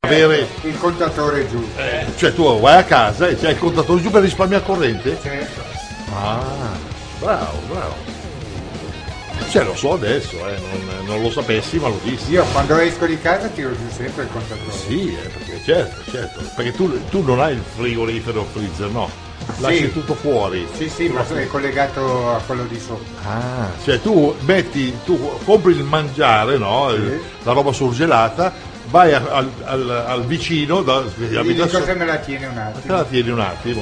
avere il contatore giù. Cioè tu vai a casa e c'hai il contatore giù per risparmiare corrente? Certo. Ah, bravo. Cioè lo so adesso, non lo sapessi ma lo dissi. Io quando esco di casa tiro giù sempre il contatore. Sì, perché certo, perché tu non hai il frigorifero o freezer, no? Lasci Sì. tutto fuori. Sì, ma è collegato a quello di sopra. Ah, cioè tu compri il mangiare, no? Sì. La roba surgelata, vai al vicino, E dico se me la tiene un te attimo. la tieni un attimo.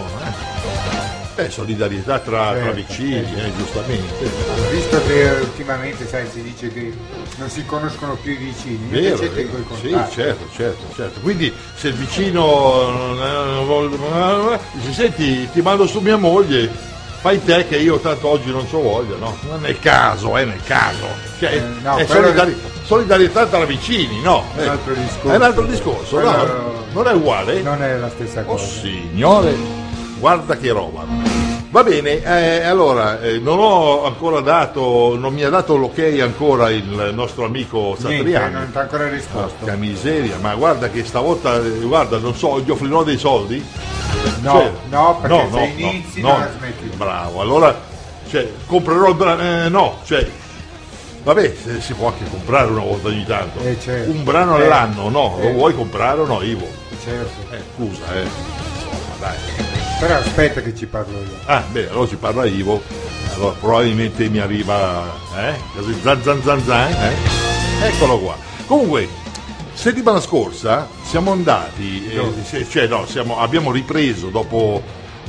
Solidarietà tra Certo, vicini, giustamente. Visto che ultimamente sai, si dice che non si conoscono più i vicini, Vero, invece tengo i sì, contatti. certo. Quindi se il vicino non vuole, dice, senti, ti mando su mia moglie, fai te che io tanto oggi non c'ho voglia, no? Ma nel caso. Cioè, no, è quello- solidarietà tra vicini, no? È un altro discorso. È un altro discorso, Quello- no? Non è uguale? Non è la stessa Oh cosa. signore, guarda che roba. Va bene, allora non ho ancora non mi ha dato l'ok ancora il nostro amico Niente, Satriani. non ti ha ancora risposto. Porca miseria, ma guarda che stavolta, guarda, non so, gli offrirò dei soldi? No, Cioè, no, perché se inizi non la smetti. Bravo, allora, cioè, comprerò il brano, no, cioè, vabbè, si può anche comprare una volta ogni tanto. Certo. Un brano all'anno, no? Lo vuoi comprare o no, Ivo? Certo. Scusa, insomma, dai. Però aspetta che ci parlo io. Ah, bene, allora ci parla Ivo, allora probabilmente mi arriva, così, zan, eccolo qua. Comunque, settimana scorsa siamo andati, abbiamo ripreso dopo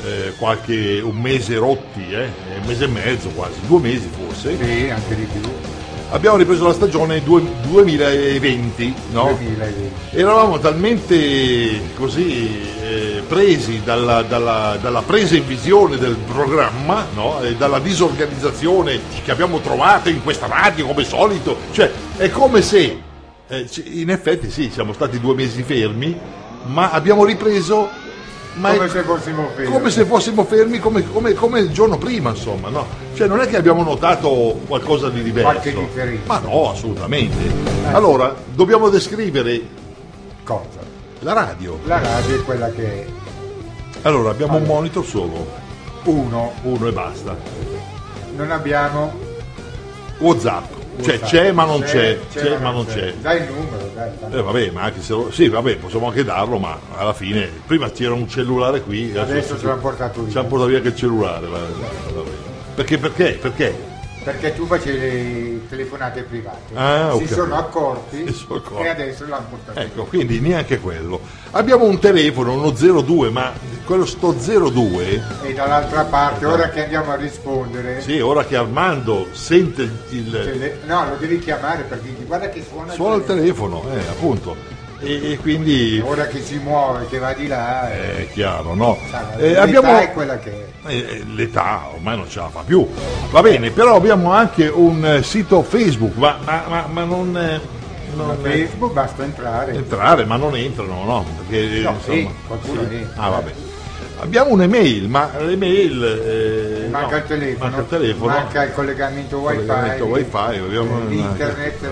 un mese rotti, un mese e mezzo quasi, 2 mesi forse, Sì, anche di più. abbiamo ripreso la stagione 2020, no? 2020. Eravamo talmente così presi dalla presa in visione del programma, no? E dalla disorganizzazione che abbiamo trovato in questa radio come solito, cioè è come se in effetti sì, siamo stati 2 mesi fermi, ma abbiamo ripreso Come se fossimo fermi. come se fossimo fermi come il giorno prima, insomma, no? Cioè non è che abbiamo notato qualcosa di diverso. Qualche differenza. Ma no, assolutamente. Allora, dobbiamo descrivere Cosa? la radio. La radio è quella che è. Allora, abbiamo un monitor solo, Uno. uno e basta. Non abbiamo. WhatsApp. Cioè c'è ma non c'è, ma non c'è. Dai il numero, dai. Vabbè, ma anche se sì, vabbè, possiamo anche darlo, ma alla fine prima c'era un cellulare qui, Adesso ce l'hanno portato ci hanno io. portato via anche il cellulare. Vabbè. Perché? Perché tu facevi le telefonate private. Ah, ho si capito. sono accorti Si sono accorti. e adesso l'hanno portato. Ecco, quindi neanche quello. Abbiamo un telefono, uno 02, ma quello sto 02, E dall'altra parte, ora che andiamo a rispondere, sì, ora che Armando sente il no, lo devi chiamare perché dici, guarda che suona il telefono, appunto. E quindi Ora che si muove, che va di là, è chiaro, no? l'età Abbiamo è quella che è. l'età ormai non ce la fa più. Va bene, però abbiamo anche un sito Facebook, ma non A Facebook basta entrare. ma non entrano, no? Perché No, insomma, sì, qualcuno entra. Ah, vabbè. Abbiamo un'email, ma l'email Manca no, il telefono, manca il telefono, manca il collegamento wifi, collegamento wifi, abbiamo l'internet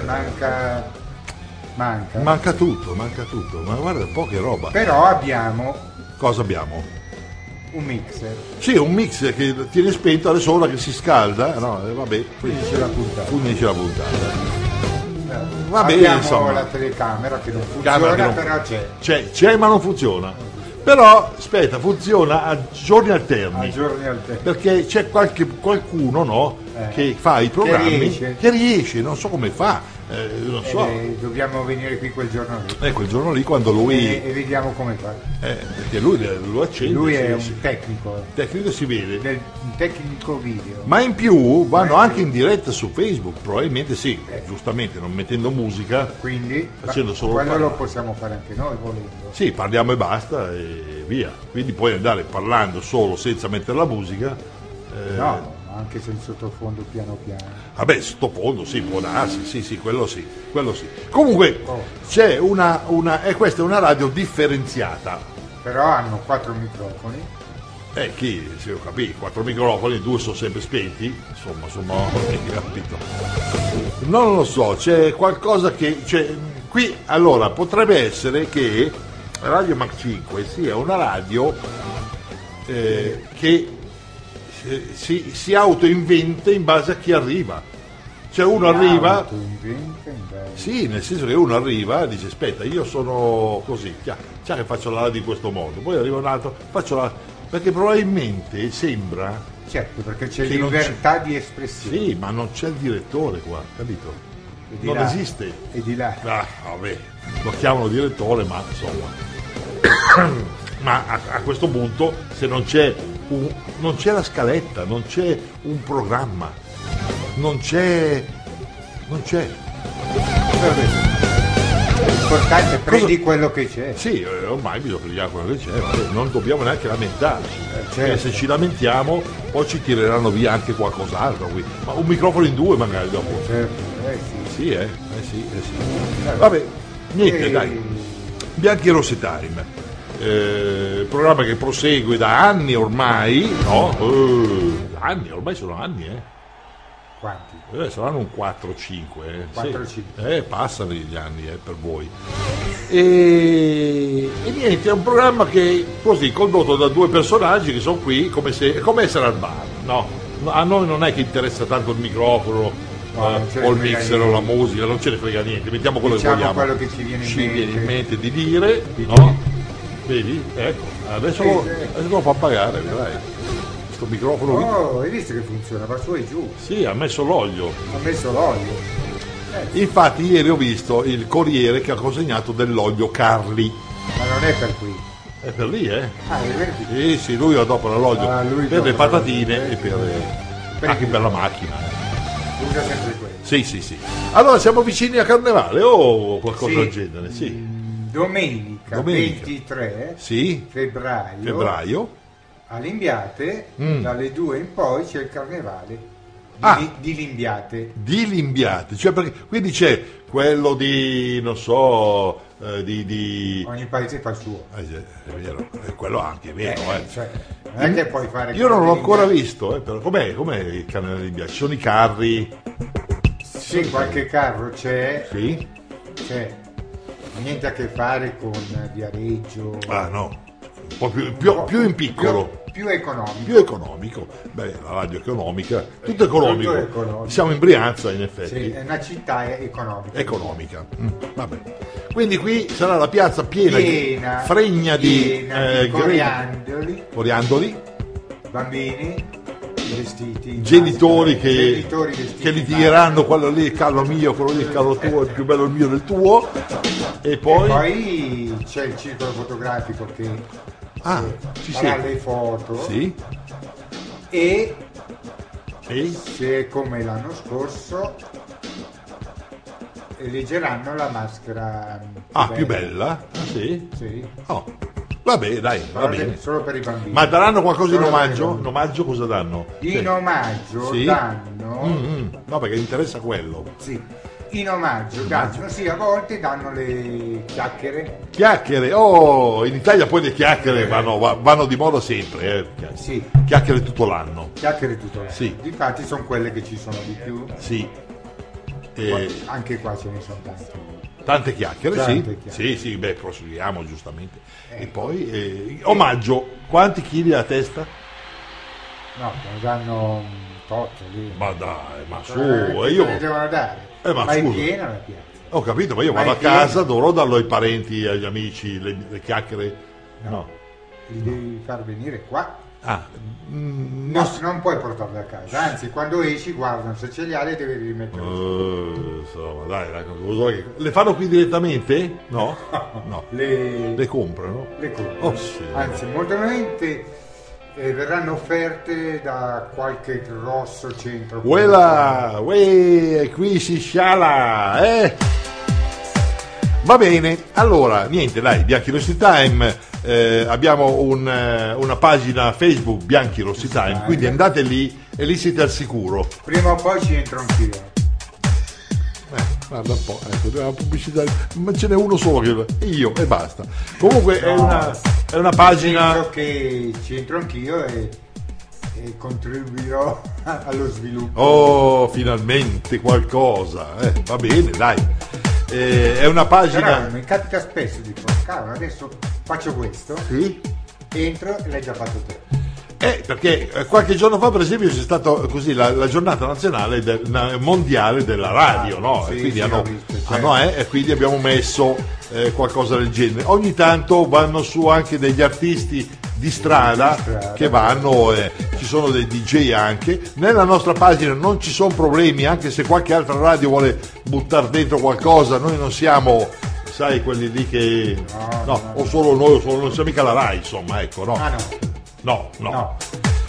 manca. manca tutto, ma guarda un po' che roba. Però abbiamo Cosa abbiamo? un mixer. Sì, un mix che tiene spento adesso ora che si scalda, no, vabbè, Finisce la puntata. finisce la puntata. Va bene, Abbiamo insomma. la telecamera che non Camera funziona, che non- però c'è. C'è ma non funziona. Però, aspetta, funziona a giorni alterni. A giorni alterni. Perché c'è qualcuno, no, che fa i programmi, che riesce, non so come fa, non so. Dobbiamo venire qui quel giorno lì. Ecco, il giorno lì quando lui, E vediamo come fa. perché lui lo accende, Lui sì, è sì. un tecnico, Tecnico si vede. un tecnico video. Ma in più vanno anche in diretta su Facebook, probabilmente sì, giustamente non mettendo musica, Quindi facendo solo quello parlare. lo possiamo fare anche noi volendo. Sì, parliamo e basta e via. Quindi puoi andare parlando solo senza mettere la musica. No, anche se il sottofondo piano piano. Vabbè, sottofondo sì, può darsi, sì, quello sì. Comunque c'è questa è una radio differenziata. Però hanno 4 microfoni. Chi se ho capito, 4 microfoni, 2 sono sempre spenti, insomma, capito. Non lo so, c'è qualcosa che. Qui allora potrebbe essere che Radio Mac 5 sia una radio che si autoinventa in base a chi arriva. Cioè uno arriva, sì, nel senso che uno arriva e dice aspetta, io sono così, già che faccio la radio in questo modo, poi arriva un altro, perché probabilmente sembra, certo, perché c'è libertà di espressione. Sì, ma non c'è il direttore qua, capito? Non esiste. E di là. Vabbè, lo chiamano direttore, ma insomma. Ma a questo punto, se non c'è la scaletta, non c'è un programma, non c'è. L'importante è prendi quello che c'è. Sì, ormai bisogna prendere quello che c'è, vabbè, non dobbiamo neanche lamentarci. Certo. Se ci lamentiamo poi ci tireranno via anche qualcos'altro qui. Ma un microfono in due magari dopo. Certo, sì. Sì. Vabbè, niente, dai. Bianchi Rossi Time. Programma che prosegue da anni ormai, no? Anni, ormai sono anni, Quanti? Saranno un 4-5. 4-5. Sì. Passano gli anni per voi. E niente, è un programma che così condotto da due personaggi che sono qui come essere al bar. No, a noi non è che interessa tanto il microfono o il mixer o la musica, non ce ne frega niente, mettiamo quello diciamo che vogliamo. Quello che ci viene in mente di dire, no? Vedi? Ecco, adesso lo fa pagare, vedrai. Sto microfono. Oh, hai visto che funziona? Va su e giù. Sì, ha messo l'olio. Infatti ieri ho visto il Corriere che ha consegnato dell'olio Carli. Ma non è per qui. È per lì, è vero. Sì, lui adopera l'olio per le patatine e anche per la macchina. Usa sempre quello. Sì. Allora siamo vicini a Carnevale o qualcosa del genere? Sì. Domenica 23 febbraio all'Imbiate, dalle 2 in poi c'è il carnevale di Limbiate. Di Limbiate, cioè quindi c'è quello di, non so, di... Ogni paese fa il suo. È vero, è quello anche, è vero. Cioè, non è che puoi fare... Io non l'ho ancora visto, però com'è il carnevale di Limbiate? Ci sono i carri? Sì, qualche carro c'è. Sì? C'è. Niente a che fare con Viareggio. No, un po' più in piccolo. Più economico. Più economico. Beh, la radio economica, tutto economico. Tutto economico. Siamo in Brianza in effetti. Sì, è una città economica. Vabbè. Quindi qui sarà la piazza piena fregna di coriandoli, bambini vestiti, genitori che litigheranno, quello lì è il callo mio, quello lì è il callo tuo, è più bello il mio del tuo, e poi c'è il circolo fotografico che farà le foto, sì. E se è come l'anno scorso eleggeranno la maschera più bella. Sì. Vabbè, dai, va bene. Solo per i bambini. Ma daranno qualcosa in omaggio? In omaggio cosa danno? In omaggio danno... No, perché interessa quello. Sì. In omaggio danno, sì, a volte danno le chiacchiere. Chiacchiere? Oh, in Italia poi le chiacchiere vanno di moda sempre. Sì. Chiacchiere tutto l'anno. Sì. Infatti sono quelle che ci sono di più. Sì. Anche qua ce ne sono tante. Tante chiacchiere, sì. Sì, beh, proseguiamo giustamente. E poi, omaggio, quanti chili a testa? No, te ne danno un tot lì. Ma dai, ma su, io ne devono dare. Ma è piena la piazza. Ho capito, ma io vado a casa, dovrò darlo ai parenti, agli amici, le chiacchiere? No. Li devi far venire qua. Non puoi portarli a casa, anzi quando esci guardano, se ce li hai le devi rimettere. Insomma, dai, le fanno qui direttamente? No? Le comprano? Le comprano. Sì. Anzi, molto probabilmente verranno offerte da qualche grosso centro. Qui si sciala, Va bene, allora, niente, dai, Bianchi Rossi Time, abbiamo una pagina Facebook Bianchi Rossi Time, quindi andate lì e lì siete al sicuro. Prima o poi ci entro anch'io. Guarda un po', ecco, una pubblicità, ma ce n'è uno solo io e basta. Comunque è una pagina... Penso che ci entro anch'io e contribuirò allo sviluppo. Oh, finalmente qualcosa, va bene, dai. È una Però pagina. mi capita spesso, dico, cavolo, adesso faccio questo, Sì? entro e l'hai già fatto te. Perché qualche giorno fa, per esempio, c'è stata così la giornata nazionale mondiale della radio, no? Sì, E quindi sì, hanno, l'ho visto, certo. e quindi abbiamo messo qualcosa del genere. Ogni tanto vanno su anche degli artisti di strada che vanno, ci sono dei DJ anche. Nella nostra pagina non ci sono problemi, anche se qualche altra radio vuole buttare dentro qualcosa, noi non siamo, sai, quelli lì che No. o solo noi o solo non siamo mica la Rai, insomma, ecco, no. Ah No. no. Va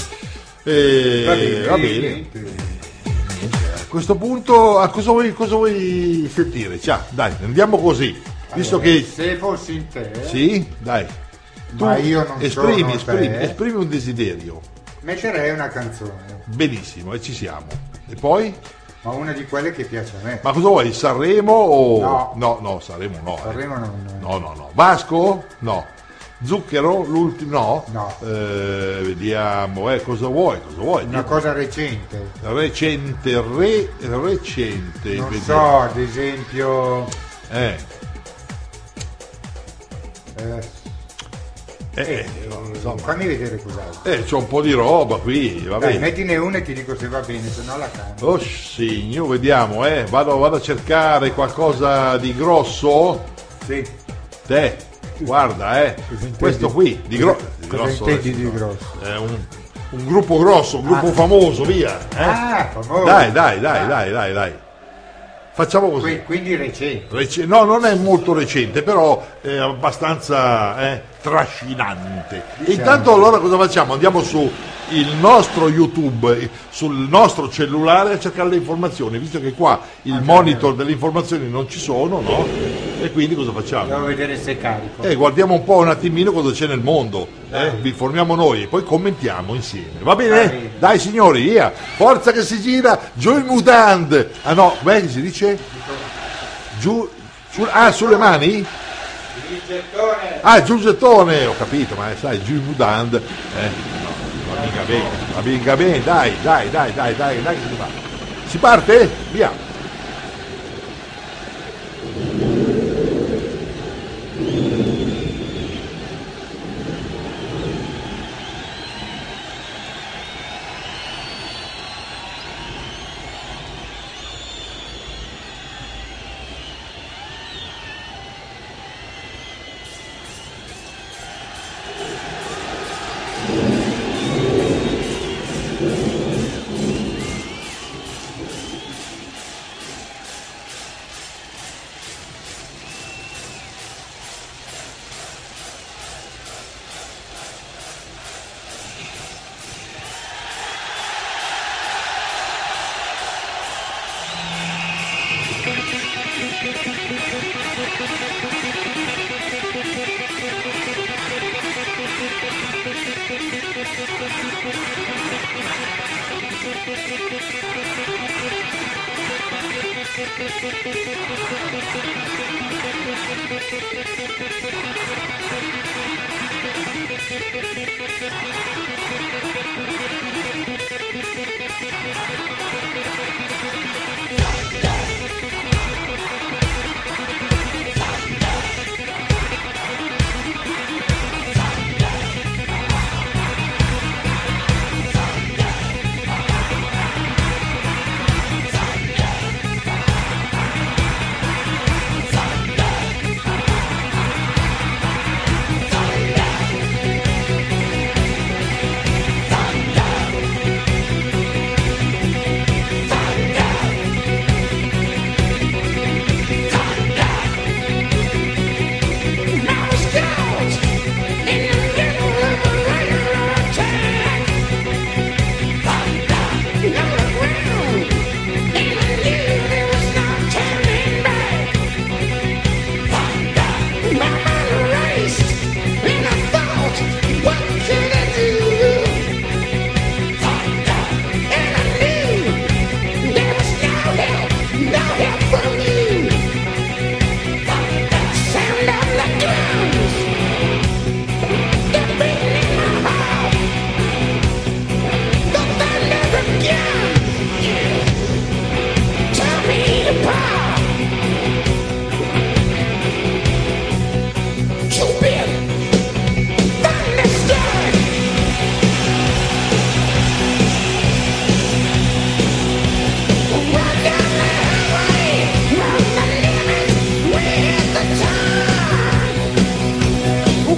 Va bene. niente. A questo punto cosa vuoi sentire? Ciao, dai, andiamo così. Visto Allora, che se fossi in te, sì, dai. ma io non esprimi, sono te, esprimi un desiderio. metterei una canzone, Benissimo, e ci siamo. E poi? ma una di quelle che piace a me. Ma cosa vuoi? Sanremo o No. Sanremo no. Sanremo No. Vasco? No. Zucchero? L'ultimo? No. Vediamo, cosa vuoi? Una cosa recente. Recente. Non vediamo. so, ad esempio, insomma. fammi vedere cos'altro. C'ho un po' di roba qui, va Dai, bene. mettine una e ti dico se va bene, se no la cambio. Oh signor, vediamo, vado a cercare qualcosa di grosso. Sì. Te, guarda, questo qui, di grosso. intendi di grosso? È un gruppo grosso, un gruppo famoso, via. Ah, famoso. Dai. Facciamo così. Quindi recente. No, non è molto recente, però è abbastanza trascinante. E intanto allora cosa facciamo? Andiamo su il nostro YouTube, sul nostro cellulare a cercare le informazioni, visto che qua il monitor delle informazioni non ci sono, no? E quindi cosa facciamo? Devo vedere se è carico. Guardiamo un po' un attimino cosa c'è nel mondo, vi informiamo noi e poi commentiamo insieme. Va bene? Va bene. Dai signori, via! Forza che si gira, giù il mutand! Ah no, come si dice? Sulle mani? Il gettone. Ah, giù il gettone, ho capito, ma sai, giù il mutand. Va mica bene, dai, che si fa. Si parte? Via!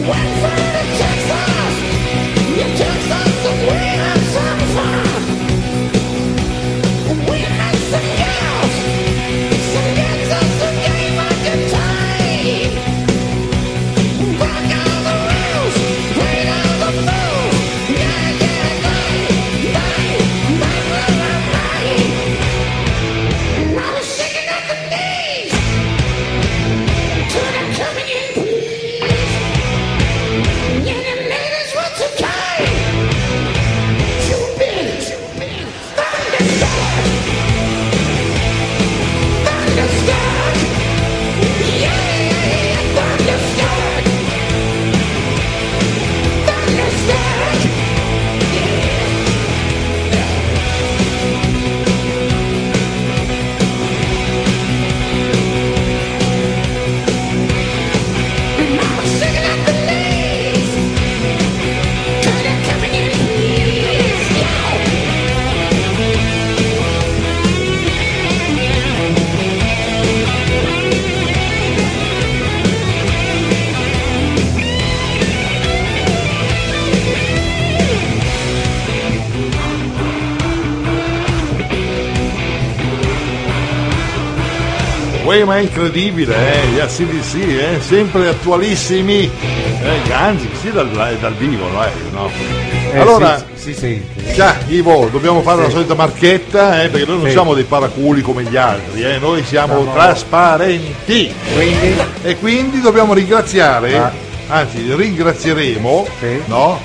Ma è incredibile, gli ACDC, sempre attualissimi, Ganzi, sì, dal vivo, no? Allora, si sente. Già, Ivo, dobbiamo fare la solita marchetta, perché noi non siamo dei paraculi come gli altri, noi siamo trasparenti. E quindi dobbiamo ringraziare, anzi ringrazieremo, no?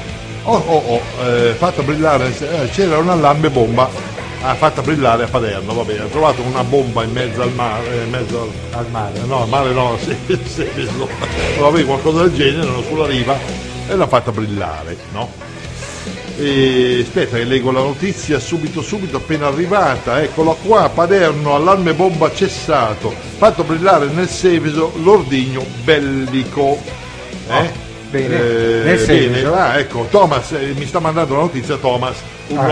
Fatto brillare, c'era un allarme bomba. Ha fatta brillare a Paderno, va bene, ha trovato una bomba in mezzo al mare, al mare. No, al mare no, vabbè, qualcosa del genere, sulla riva, e l'ha fatta brillare, no? E aspetta che leggo la notizia subito appena arrivata, eccola qua, Paderno, allarme bomba cessato, fatto brillare nel Seveso l'ordigno bellico. Bene, nel Seveso. Ecco, Thomas, mi sta mandando la notizia Thomas, un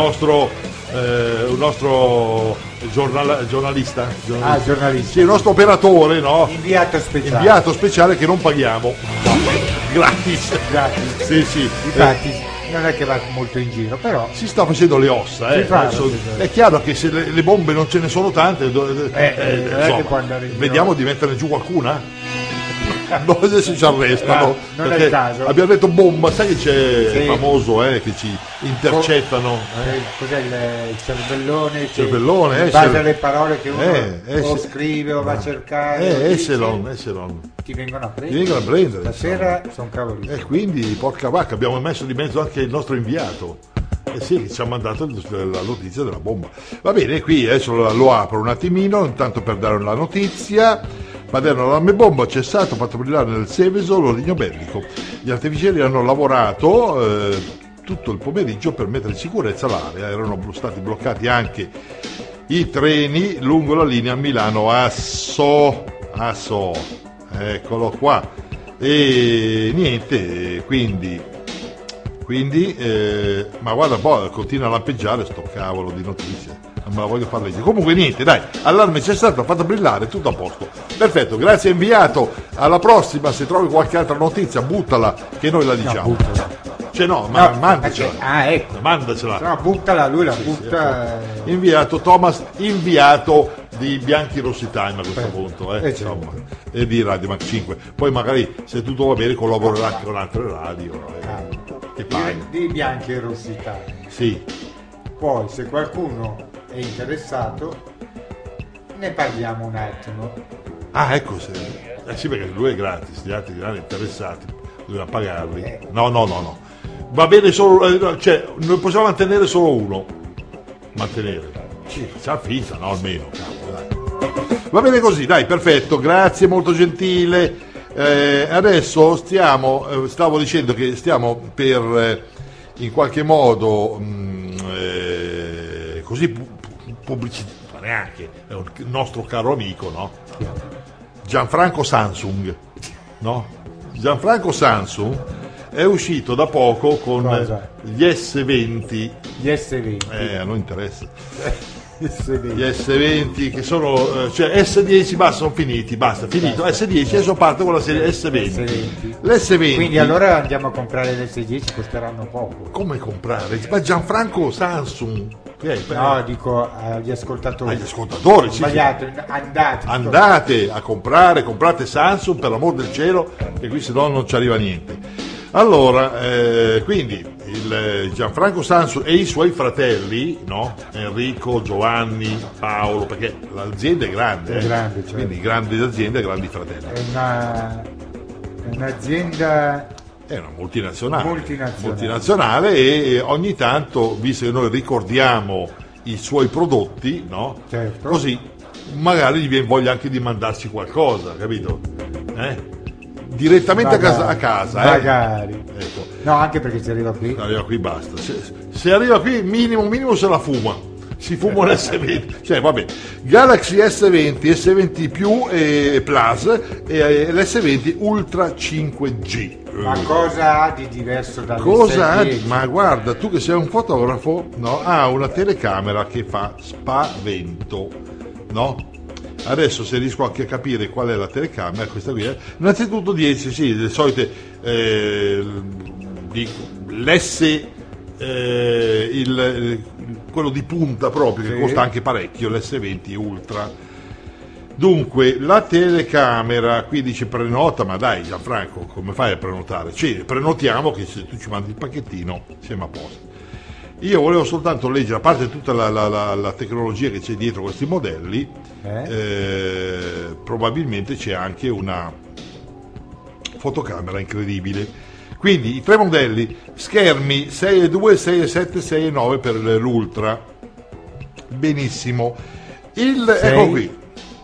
nostro giornalista, sì, il nostro operatore, no? Inviato speciale che non paghiamo, gratis. Sì. Infatti non è che va molto in giro, però si sta facendo le ossa, è chiaro che se le bombe non ce ne sono tante, che può andare in giro. Vediamo di metterne giù qualcuna. No, adesso ci arrestano, non è il caso. Abbiamo detto bomba, sai che c'è il famoso che ci intercettano, cos'è il cervellone in base alle parole che uno o scrive o va a cercare, Esselon ti vengono a prendere stasera, sono cavoli, e quindi porca vacca, abbiamo messo di mezzo anche il nostro inviato, che ci ha mandato la notizia della bomba. Va bene, qui adesso lo apro un attimino intanto per dare la notizia. Paderno, allarme bomba cessato, fatto brillare nel Seveso l'ordigno bellico. Gli artificieri hanno lavorato tutto il pomeriggio per mettere in sicurezza l'area, erano stati bloccati anche i treni lungo la linea Milano-Asso, eccolo qua, e niente, quindi ma guarda, poi continua a lampeggiare sto cavolo di notizie, non me la voglio far leggere. Comunque niente, dai, allarme cessato, ha fatto brillare, tutto a posto. Perfetto, grazie inviato. Alla prossima, se trovi qualche altra notizia, buttala che noi la diciamo. Mandacela. Ecco. Mandacela. No, buttala, lui la butta. Inviato Thomas, inviato di Bianchi Rossi Time a questo punto, insomma, e di Radio Max 5. Poi magari se tutto va bene collaborerà anche con altre radio. Di Bianchi Rossi Time. Sì. Poi se qualcuno è interessato ne parliamo un attimo. Ecco, sì, perché lui è gratis, gli altri interessati dobbiamo pagarli. No, va bene solo, noi possiamo mantenere solo uno, sì, c'ha finta, no, almeno, dai. Va bene così, dai, perfetto, grazie, molto gentile. Adesso stavo dicendo che stiamo per in qualche modo così pubblicità, neanche, è un nostro caro amico, no? Gianfranco Samsung, no? Gianfranco Samsung è uscito da poco con gli S20. Gli S20. A noi interessa. S20. Gli S20 che sono, cioè S10 basta, sono finiti, basta, finito. S10 adesso parte con la serie S20. L'S20. Quindi allora andiamo a comprare l'S10, costeranno poco. Come comprare? Ma Gianfranco Samsung. No, dico agli ascoltatori. Agli ascoltatori, sì, sbagliato, sì. Andate a comprate Samsung, per l'amor del cielo, che qui se no non ci arriva niente. Allora, quindi il Gianfranco Samsung e i suoi fratelli, no? Enrico, Giovanni, Paolo, perché l'azienda è grande, è grande, certo. Quindi grandi aziende, grandi fratelli. È un'azienda. È una multinazionale e ogni tanto, visto che noi ricordiamo i suoi prodotti, no? Certo. Così magari gli viene voglia anche di mandarci qualcosa, capito? Direttamente a casa. Magari. Ecco. No, anche perché se arriva qui. Arriva qui basta. Se arriva qui minimo se la fuma. Si fuma l'S20, cioè vabbè, Galaxy S20, S20 più e Plus e l'S20 Ultra 5G. Ma cosa ha di diverso dall'S10? Cosa ha? Ma guarda, tu che sei un fotografo, no? Ha una telecamera che fa spavento, no? Adesso se riesco anche a capire qual è la telecamera, questa qui. Innanzitutto 10, sì, le solite l'S quello di punta proprio, che costa anche parecchio, l'S20 Ultra. Dunque, la telecamera, qui dice prenota, ma dai Gianfranco, come fai a prenotare? Cioè, prenotiamo che se tu ci mandi il pacchettino siamo a posto. Io volevo soltanto leggere, a parte tutta la tecnologia che c'è dietro questi modelli, probabilmente c'è anche una fotocamera incredibile. Quindi i tre modelli, schermi 6.2, 6.7, 6.9 per l'Ultra. Benissimo. Ecco qui.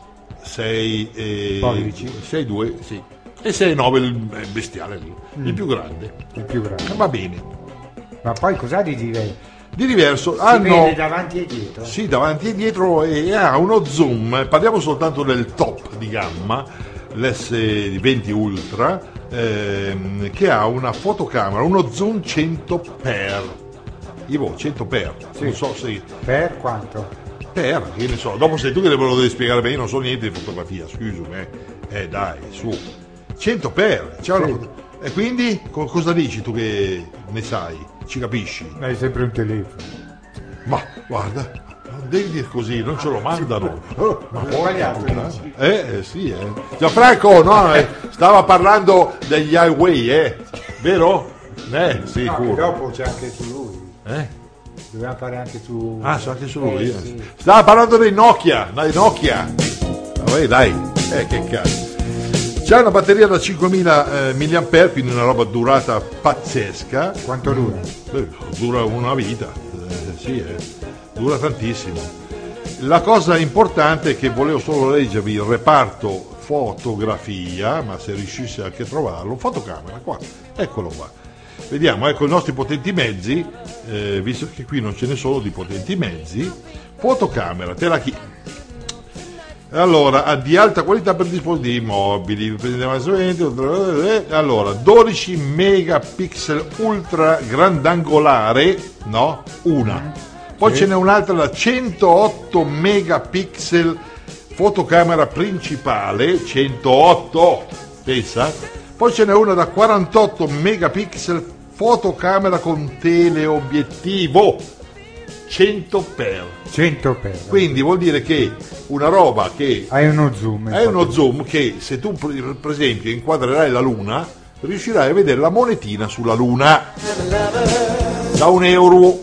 6 pollici. 6.2, sì. E 6.9 il bestiale, il più grande. Il più grande. Va bene. Ma poi cos'ha di diverso? Di diverso. Si vede davanti e dietro? Sì, davanti e dietro, e ha uno zoom. Parliamo soltanto del top di gamma, l'S20 Ultra. Che ha una fotocamera, uno zoom 100x. Ivo, 100x, sì. Non so se. Per quanto? Per, che ne so, dopo sei tu che me lo devi spiegare bene, io non so niente di fotografia, scusami. Dai, su. 100x, c'è sì. E quindi cosa dici tu che ne sai? Ci capisci? Hai sempre un telefono. Ma guarda, non devi dire così, non ce lo mandano. Ma sbagliato. Sì. Gianfranco, no, stava parlando degli highway, vero? Sì, no, dopo c'è anche su lui. Dobbiamo fare anche su. Ah, c'è anche su lui. Sì. Stava parlando dei Nokia. Dai, che cazzo. C'è una batteria da 5000 mAh, quindi una roba durata pazzesca. Quanto dura? Dura una vita, dura tantissimo. La cosa importante è che volevo solo leggervi il reparto fotografia, ma se riuscissi anche a trovarlo, fotocamera, qua, eccolo qua. Vediamo, ecco i nostri potenti mezzi, visto che qui non ce ne sono di potenti mezzi. Fotocamera, te la chiedo. Allora, di alta qualità per dispositivi mobili. Allora, 12 megapixel ultra grandangolare, no? Una. Poi ce n'è un'altra da 108 megapixel fotocamera principale, 108, pensa. Poi ce n'è una da 48 megapixel fotocamera con teleobiettivo, 100x. Quindi vuol dire che una roba che hai uno zoom che se tu per esempio inquadrerai la luna riuscirai a vedere la monetina sulla luna da €1.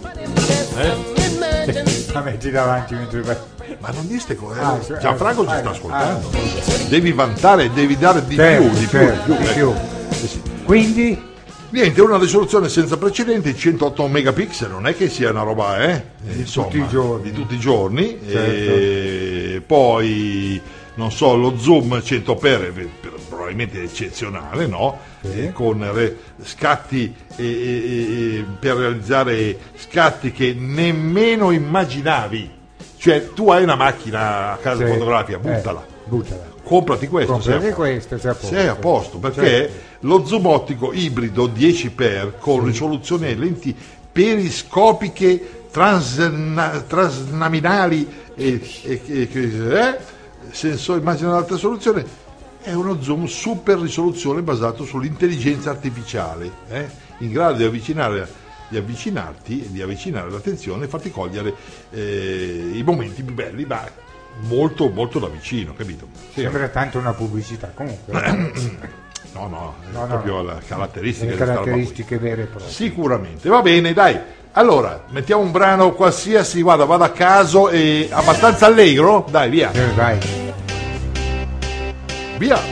La metti davanti mentre vai. Ma non diste cose. Gianfranco ci sta ascoltando. Devi vantare, devi dare di più. Sì. Quindi niente, una risoluzione senza precedenti, 108 megapixel, non è che sia una roba insomma, di tutti i giorni. Certo. E poi non so, lo zoom 100x probabilmente eccezionale, no? Sì. Con scatti per realizzare scatti che nemmeno immaginavi. Cioè tu hai una macchina a casa fotografica, buttala. Comprati questo, sei a posto, perché lo zoom ottico ibrido 10x con risoluzione lenti periscopiche transnaminali sensori, immagino un'altra soluzione, è uno zoom super risoluzione basato sull'intelligenza artificiale, in grado di avvicinarti e di avvicinare l'attenzione e farti cogliere i momenti più belli, ma molto molto da vicino, capito? Sembra tanto una pubblicità, comunque. No, proprio la caratteristica, le caratteristiche vere e proprie. Sicuramente, va bene, dai. Allora, mettiamo un brano qualsiasi, guarda, vado a caso e abbastanza allegro, dai, via. Vai. Via.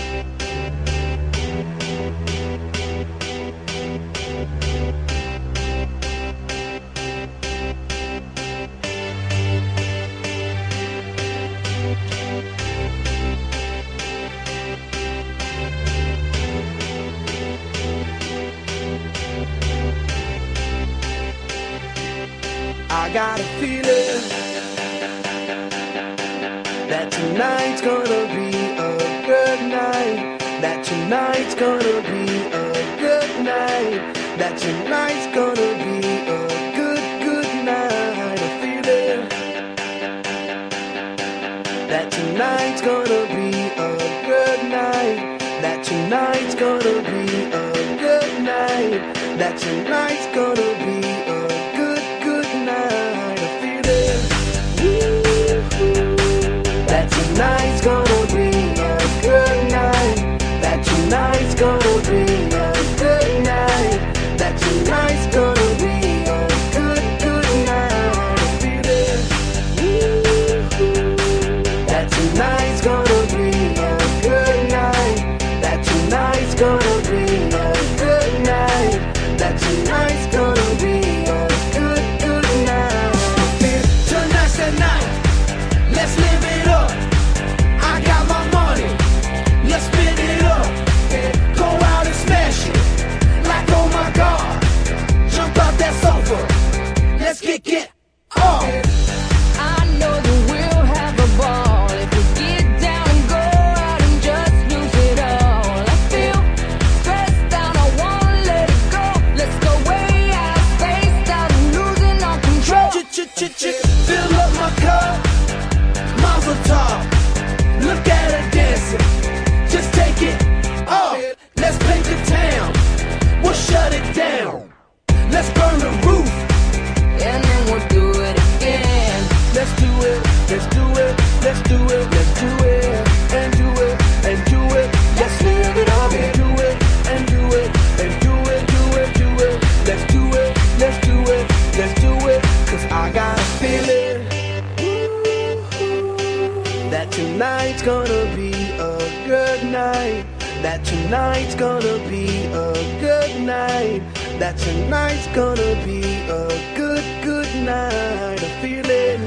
I got a feeling that tonight's gonna be a good night. That tonight's gonna be a good night. That tonight's gonna be a good night. A feeling that tonight's gonna be a good night. That tonight's gonna be a good night. That tonight's gonna be a good night. A feeling that tonight's gonna be a good night. That tonight's gonna be a good night. That tonight's gonna be a good night. A feeling that tonight's gonna be a good night. That tonight's gonna be a good night. That tonight's gonna be a good night. Tonight's the night. Let's live it up. I got my money. Let's spin it up. Go out and smash it. Like oh my God. Jump out that sofa. Let's kick it off. I know that we'll have a ball if we get down and go out and just lose it all. I feel stressed out, I wanna let it go. Let's go way out, spaced out and losing all control. Fill up my cup. Mazel tov. Look at her dancing. Just take it off. Let's paint the town. We'll shut it down. Let's burn the roof. And then we'll do it again. Let's do it. Let's do it. Let's do it. Let's do it. And do it. And do it. Let's live it up and do it. And do it. And do it. Do it. Do it. Let's do it. Let's do it. Let's do it. 'Cause I got a feeling that tonight's gonna be a good night. That tonight's gonna be a good night. That tonight's gonna be a good night. A feeling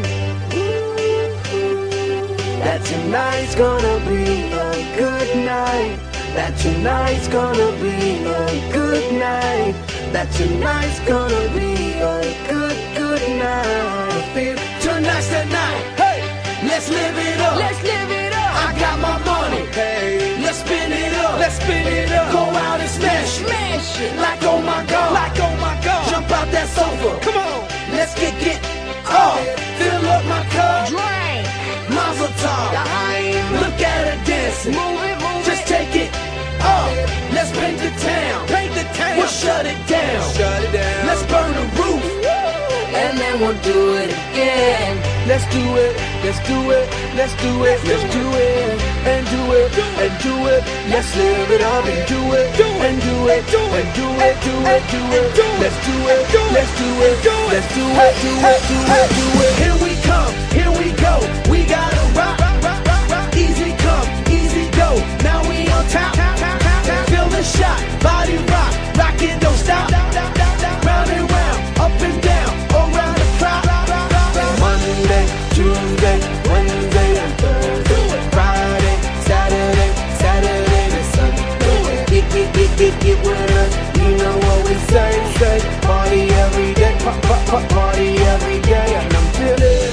that tonight's gonna be a good night. That tonight's gonna be a good night. That tonight's gonna be a good night. I feel tonight's the night. Hey, let's live it up. Let's live it up. I got my money. Hey, let's spin it up. Let's spin it up. Go out and smash it. Smash it. Like oh my God. Like oh my God. Jump out that sofa. Come on. Let's kick it off. Fill up my cup. Drink. Mazel tov. Look at her dancing. Move it, move Just it. take it off. Let's paint the town. Paint the town. We'll shut it down. Shut it down. Let's burn the roof. And then we'll do it again. Let's do it. Let's do it. Let's do it. Let's do it. And do it. And do it. Let's live it up and do it. And do it. And do it. Do it. Do it. Let's do it. Let's do it. Let's do it. Do it. Do it. Do it. Here we come. Here we go. We gotta rock. Easy come. Easy go. Now we on top. Feel the shot. Body rock. Rock it. Don't stop. Round and round. Up and down. Around the clock. Monday, Tuesday, Wednesday, and Thursday. Friday, Saturday, Saturday to Sunday. Get with us. You know what we say. Party every day. Party every day. And I'm feeling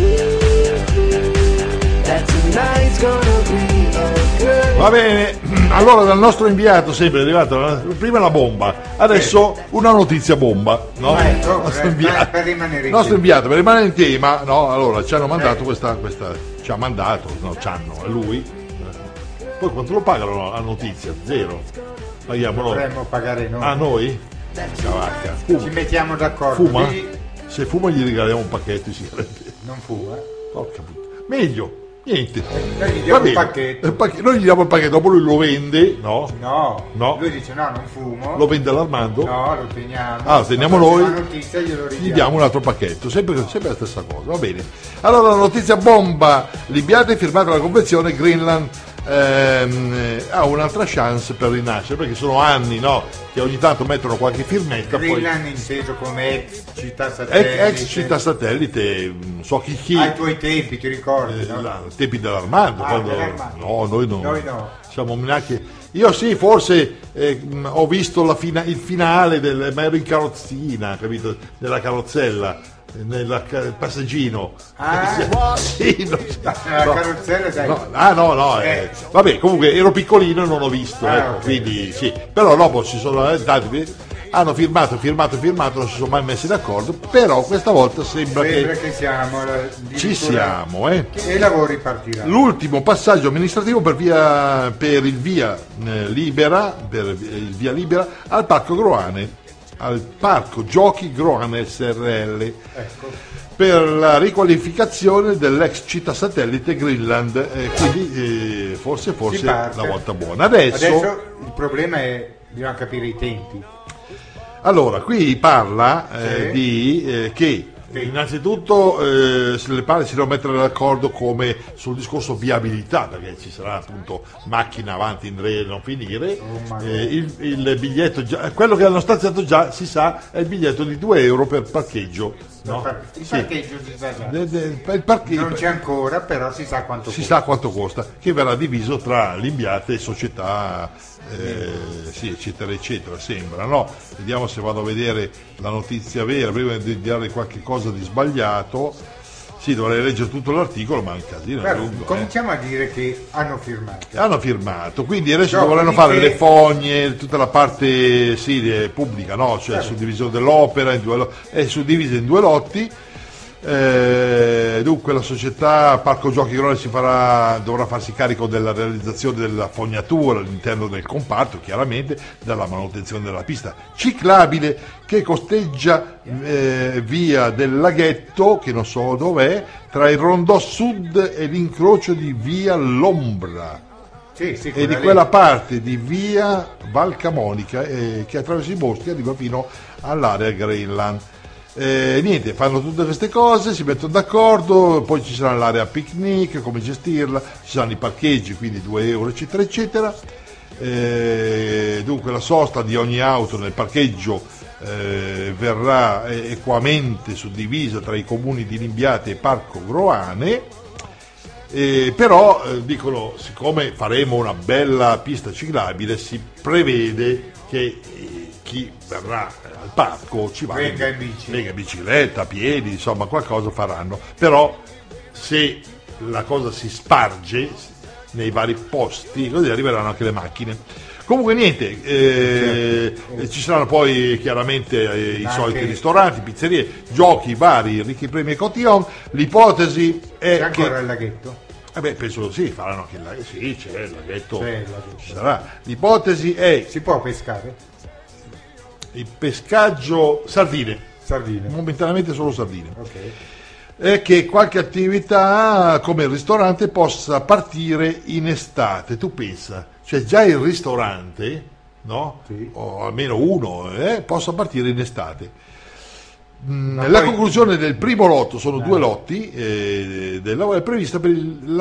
that tonight's gonna be a good. Va bene, Allora dal nostro inviato sempre è arrivata prima la bomba, adesso una notizia bomba, no? Ecco, Il nostro inviato, per rimanere in nostro tema. inviato, per rimanere in tema, no? Allora ci hanno mandato questa ci ha mandato, no, è lui. Poi quanto lo pagano la notizia? Zero. Paghiamo noi. Dovremmo pagare noi. Ah, noi? Cavacca. Ci mettiamo d'accordo. Fuma? Lì Se fuma gli regaliamo un pacchetto di sigarette. non fuma. Porca puttana. Meglio. Niente. Noi gli Va diamo bene. un pacchetto. Noi gli diamo il pacchetto, dopo lui lo vende, no? No. Lui dice no, non fumo. Lo vende all'Armando. No, lo teniamo. Ah, lo teniamo La noi. prossima notizia glielo ridiamo. Gli diamo un altro pacchetto, sempre la stessa cosa, va bene. Allora la notizia bomba, Libbiate firmata la convenzione, Greenland ha un'altra chance per rinascere, perché sono anni, no? Che ogni tanto mettono qualche firmetta, Greenland inteso come ex città poi satellite. ex città satellite, non so chi. Ai tuoi tempi, ti ricordi? No? Tempi dell'Armando, quando... dell'Armando. No, noi no. Noi no. Siamo neanche... Io sì, forse ho visto il finale ma ero in carrozzina, capito? Nella carrozzella, nel passeggino. Ah. Sì, no, Nella carrozzella, sai. no, no. Vabbè, comunque ero piccolino e non ho visto, ecco, ok. quindi sì. Però dopo ci sono hanno firmato, non si sono mai messi d'accordo, però questa volta sembra Sembra che che siamo ci siamo, e i lavori partiranno. L'ultimo passaggio amministrativo per il via libera al Parco Groane, al Parco Giochi Groane SRL, Ecco. per la riqualificazione dell'ex città satellite Greenland, quindi forse Si parte. la volta buona. Adesso il problema è bisogna capire i tempi. allora qui parla Sì. di che innanzitutto se le pare si devono mettere d'accordo come sul discorso viabilità, perché ci sarà appunto macchina avanti in re non finire. Il biglietto quello che hanno stanziato già si sa è il biglietto di 2 euro per parcheggio, no? Il Sì. parcheggio si sa già. Il parcheggio Non c'è ancora, però si sa quanto si costa. sa quanto costa, che verrà diviso tra Limbiate e società, sì, eccetera, eccetera, sembra, no? Vediamo se vado a vedere la notizia vera, prima di dare qualche cosa di sbagliato. Sì, dovrei leggere tutto l'articolo, ma è un casino, è Guarda, lungo. cominciamo a dire che hanno firmato. Hanno firmato, quindi adesso Dopo dovranno di fare che- le fogne, tutta la parte pubblica, no? Cioè suddivisione dell'opera, è suddivisa in 2 lotti. Dunque la società Parco Giochi Groane dovrà farsi carico della realizzazione della fognatura all'interno del comparto, chiaramente dalla manutenzione della pista ciclabile che costeggia via del laghetto, che non so dov'è, tra il rondò sud e l'incrocio di via L'Ombra Sì, sì, e di lì. quella parte di via Val Camonica che attraverso i boschi arriva fino all'area Greenland. Niente, fanno tutte queste cose, si mettono d'accordo, poi ci sarà l'area picnic, come gestirla, ci saranno i parcheggi, quindi 2 euro, eccetera, eccetera. Dunque la sosta di ogni auto nel parcheggio verrà equamente suddivisa tra i comuni di Limbiate e Parco Groane. Però dicono, siccome faremo una bella pista ciclabile, si prevede che chi verrà al parco ci vada Venga in bici. venga in bicicletta, a piedi, insomma qualcosa faranno. Però se la cosa si sparge nei vari posti, così arriveranno anche le macchine. Comunque niente, ci saranno poi chiaramente i Anche- soliti ristoranti, pizzerie, giochi vari, ricchi premi e cotillon. L'ipotesi è C'è che ancora il laghetto? penso sì, faranno anche il laghetto, sì, c'è il laghetto, C'è il laghetto. ci sarà. L'ipotesi è Si può pescare? il pescaggio sardine, Sardine. momentaneamente solo sardine. Ok. È che qualche attività come il ristorante possa partire in estate. Tu pensa, cioè già il ristorante, no? Sì. O almeno uno, possa partire in estate. Ma La poi- conclusione del primo lotto, sono 2 lotti, del lavoro è prevista per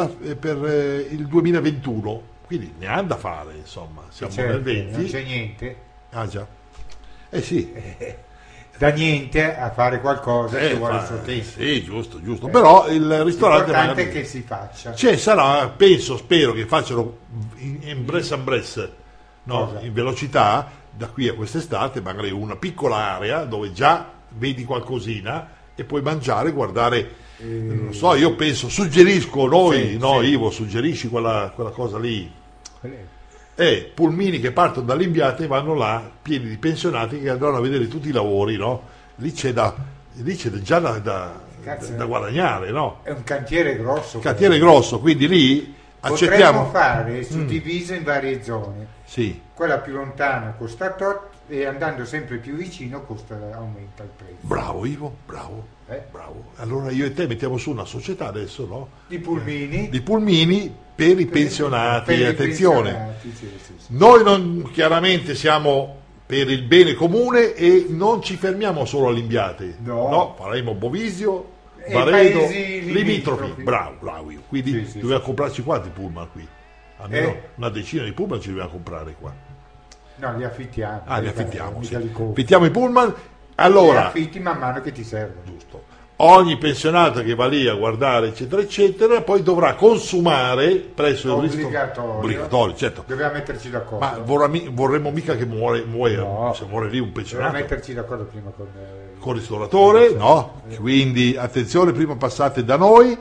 il 2021, quindi ne hanno da fare, insomma, siamo Certo, nel 20. non c'è niente. Ah già, sì. Da niente a fare qualcosa che vuole il suo tempo. Sì, giusto, però il ristorante L'importante è magari- che si faccia. sarà, spero che facciano in bresse en bresse, no? Cosa? In velocità da qui a quest'estate, magari una piccola area dove già vedi qualcosina e puoi mangiare, guardare, non so, io penso, suggerisco noi, Sì, no sì. Ivo, suggerisci quella cosa lì. e pulmini che partono dall'Imbiate e vanno là pieni di pensionati che andranno a vedere tutti i lavori, no? Lì c'è già da guadagnare, no? È un cantiere grosso. Cantiere grosso, quindi lì Potremmo accettiamo. fare suddiviso in varie zone. Sì, Quella più lontana costa tot e andando sempre più vicino aumenta il prezzo. bravo Ivo, bravo. Allora io e te mettiamo su una società adesso, no? Di pulmini. Di pulmini per i pensionati, per i attenzione. pensionati, sì. Noi non, chiaramente siamo per il bene comune e non ci fermiamo solo all'Imbiate. No. Faremo Bovisio, E Varedo, paesi limitrofi. Bravo io. Quindi Sì, dobbiamo comprarci quanti pullman qui? Almeno Eh? una decina di pullman ci dobbiamo comprare qua. No, li affittiamo. Li affittiamo, mica sì. li compri. Affittiamo i pullman. Li Allora, affitti man mano che ti servono. giusto. Ogni pensionato che va lì a guardare, eccetera, eccetera, poi dovrà consumare presso il obbligatorio, certo. Dobbiamo metterci d'accordo. Ma vorremmo mica che muoia, No. se muore lì un Dobbiamo pensionato metterci d'accordo prima con con il ristoratore, no? Quindi attenzione, prima passate da noi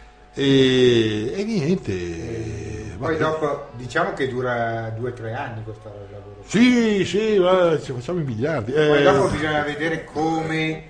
e niente. Poi vabbè. dopo diciamo che dura 2 o 3 anni questo lavoro. Sì, ci facciamo i miliardi. Poi dopo bisogna vedere come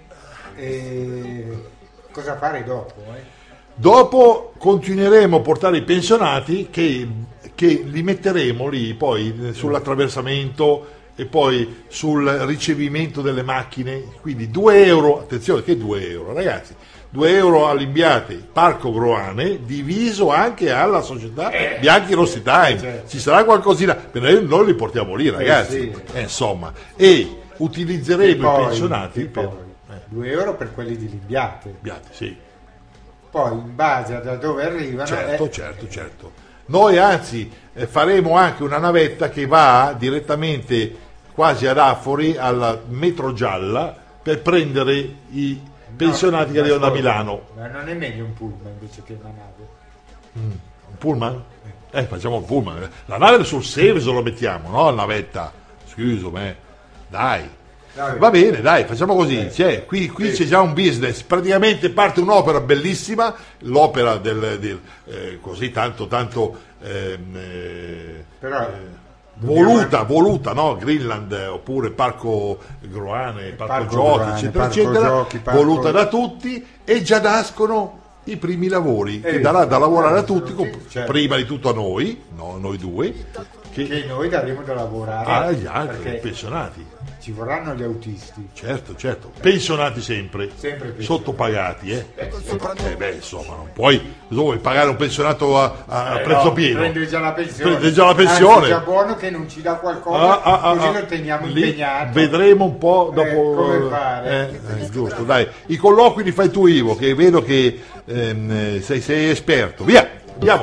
cosa fare dopo. Dopo continueremo a portare i pensionati che li metteremo lì poi sull'attraversamento e poi sul ricevimento delle macchine, quindi 2 euro, attenzione che 2 euro ragazzi, 2 euro all'Imbiate, Parco Groane, diviso anche alla società Bianchi Rossi Time, certo. ci sarà qualcosina, per noi li portiamo lì ragazzi, sì. Insomma, e utilizzeremo i pensionati per 2 euro per quelli di Limbiate. Imbiate, sì. Poi in base a da dove arrivano Certo. Noi anzi faremo anche una navetta che va direttamente quasi ad Afori alla metro gialla per prendere i pensionati che arrivano da Milano. Ma non è meglio un pullman invece che una nave? Un pullman? Facciamo un pullman. La nave sul Seveso lo mettiamo, no? La navetta. Scusami, dai. Va bene, dai, facciamo così. Qui c'è già un business. Praticamente parte un'opera bellissima, l'opera del così tanto Però voluta, no? Greenland oppure Parco Groane, Parco Giochi, Groane, eccetera, Parco eccetera, Giochi, Parco- voluta da tutti e già nascono i primi lavori che darà da lavorare a tutti, certo. prima di tutto a noi, no, noi due, che noi daremo da lavorare agli altri perché pensionati. ci vorranno gli autisti. Certo, pensionati sempre Sempre sottopagati, insomma, non puoi pagare un pensionato a prezzo pieno. Prende già la pensione. Pensione. Anzi, già buono che non ci dà qualcosa, così lo teniamo Lì impegnato. vedremo un po' dopo come fare. giusto, dai. I colloqui li fai tu, Ivo, che vedo che sei esperto. Via, andiamo.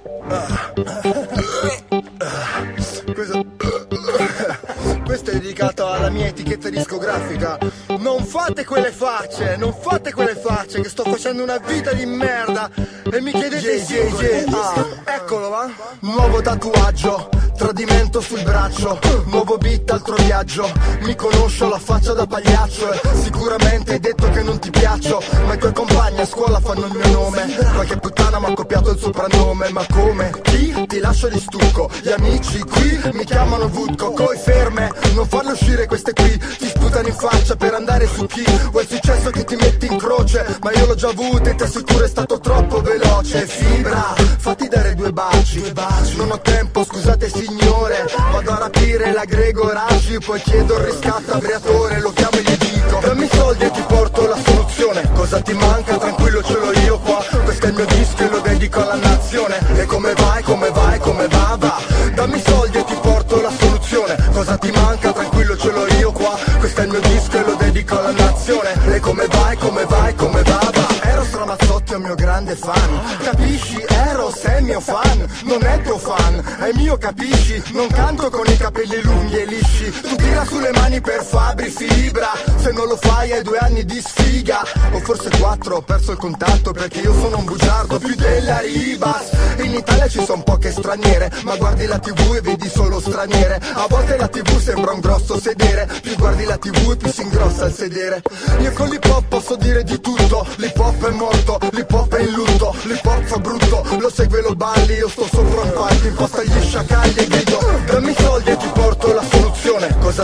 Questo è dedicato alla mia etichetta discografica. Non fate quelle facce che sto facendo una vita di merda e mi chiedete eccolo va. Nuovo tatuaggio, tradimento sul braccio, nuovo beat, altro viaggio. Mi conosco la faccia da pagliaccio e sicuramente hai detto che non ti piaccio, ma i tuoi compagni a scuola fanno il mio nome. Qualche puttana mi ha copiato il soprannome, ma come? Chi? Ti lascio di stucco. Gli amici qui mi chiamano Vudco, coi ferme, non farle uscire queste qui. Ti sputano in faccia per andare su chi? O è successo che ti metti in croce, ma io l'ho già avuto e ti assicuro è stato troppo veloce. Fibra, fatti dare 2 baci. Non ho tempo, scusate signore, vado a rapire la Grego Raggi, poi chiedo il riscatto a Briatore, lo chiamo e gli dico dammi i soldi e ti porto la soluzione. Cosa ti manca? Tranquillo ce l'ho io qua, questo è il mio disco e lo dedico alla nazione. E come vai, come va, va. Dammi i soldi e ti porto la soluzione. Cosa ti manca? Tranquillo ce l'ho io qua, questo è il mio disco e lo dedico alla nazione. E come vai, va. Eros Ramazzotti è un mio grande fan, capisci? Eros è mio fan, non è tuo fan, è mio, capisci? Non canto con i capelli lunghi e lisci, tu tira sulle mani per Fabri Fibra, se non lo fai hai 2 anni di sfiga, o forse 4, ho perso il contatto perché io sono un bugiardo più della Ribas. In Italia ci sono poche straniere, ma guardi la TV e vedi solo straniere. A volte la TV sembra un grosso sedere, più guardi la TV e più si ingrossa il sedere. Io con l'hip hop posso dire di tutto, l'hip hop è morto, l'hip hop è in lutto, l'hip hop fa brutto, lo segue e lo balli, io sto sopra un palco, imposta gli sciacalli e grido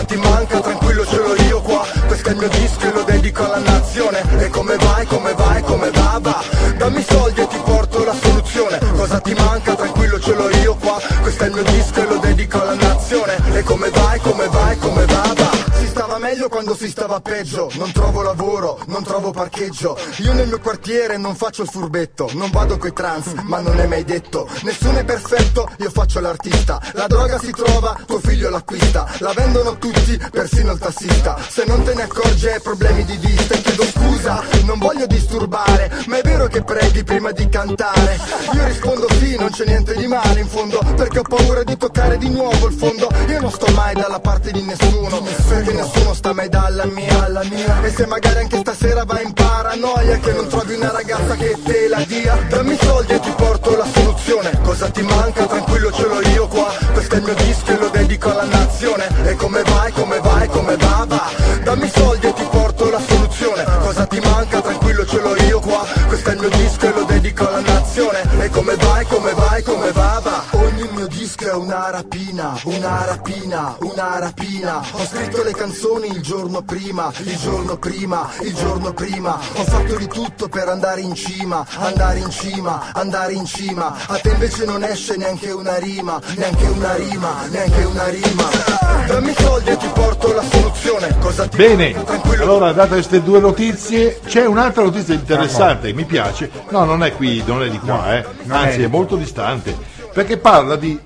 ti manca? Tranquillo, ce l'ho io qua. Questo è il mio disco e lo dedico alla nazione. E come vai, come vai, come va, va? Dammi soldi e ti porto la soluzione. Cosa ti manca? Tranquillo, ce l'ho io qua. Questo è il mio disco e lo dedico alla nazione. E come vai, come vai, come va, va? Si stava meglio quando si stava peggio. Non trovo lavoro, non trovo parcheggio. Io nel mio quartiere non faccio il furbetto. Non vado coi trans, ma non è mai detto. Nessuno è perfetto, io faccio l'artista. La droga si trova, tuo figlio l'acquista. La vendono tutti, persino il tassista. Se non te ne accorgi hai problemi di vista. E chiedo scusa, non voglio disturbare, ma è vero che preghi prima di cantare. Io rispondo sì, non c'è niente di male in fondo, perché ho paura di toccare di nuovo il fondo. Io non sto mai dalla parte di nessuno, perché nessuno sta mai dalla mia. E se magari anche stasera vai in paranoia, che non trovi una ragazza che te la dia, dammi soldi e ti porto la soluzione. Cosa ti manca? Tranquillo, ce l'ho io qua. Questo è il mio disco e lo dedico alla nazione. E come vai, come vai, come va, va? Dammi soldi e ti porto la soluzione. Cosa ti manca? Tranquillo, ce l'ho io qua. Questo è il mio disco e lo dedico alla nazione. E come vai, come vai, come va, va? Ogni mio disco è una rapina, una rapina, una rapina. Ho scritto le canzoni il giorno prima, il giorno prima, il giorno prima. Ho fatto di tutto per andare in cima, andare in cima, andare in cima. A te invece non esce neanche una rima, neanche una rima, neanche una rima. Dammi soldi e ti porto la soluzione. Cosa ti Bene, manca? Tranquillo. allora date queste due notizie, c'è un'altra notizia interessante, mi piace, no non è qui, non è di qua, anzi è molto distante, perché parla di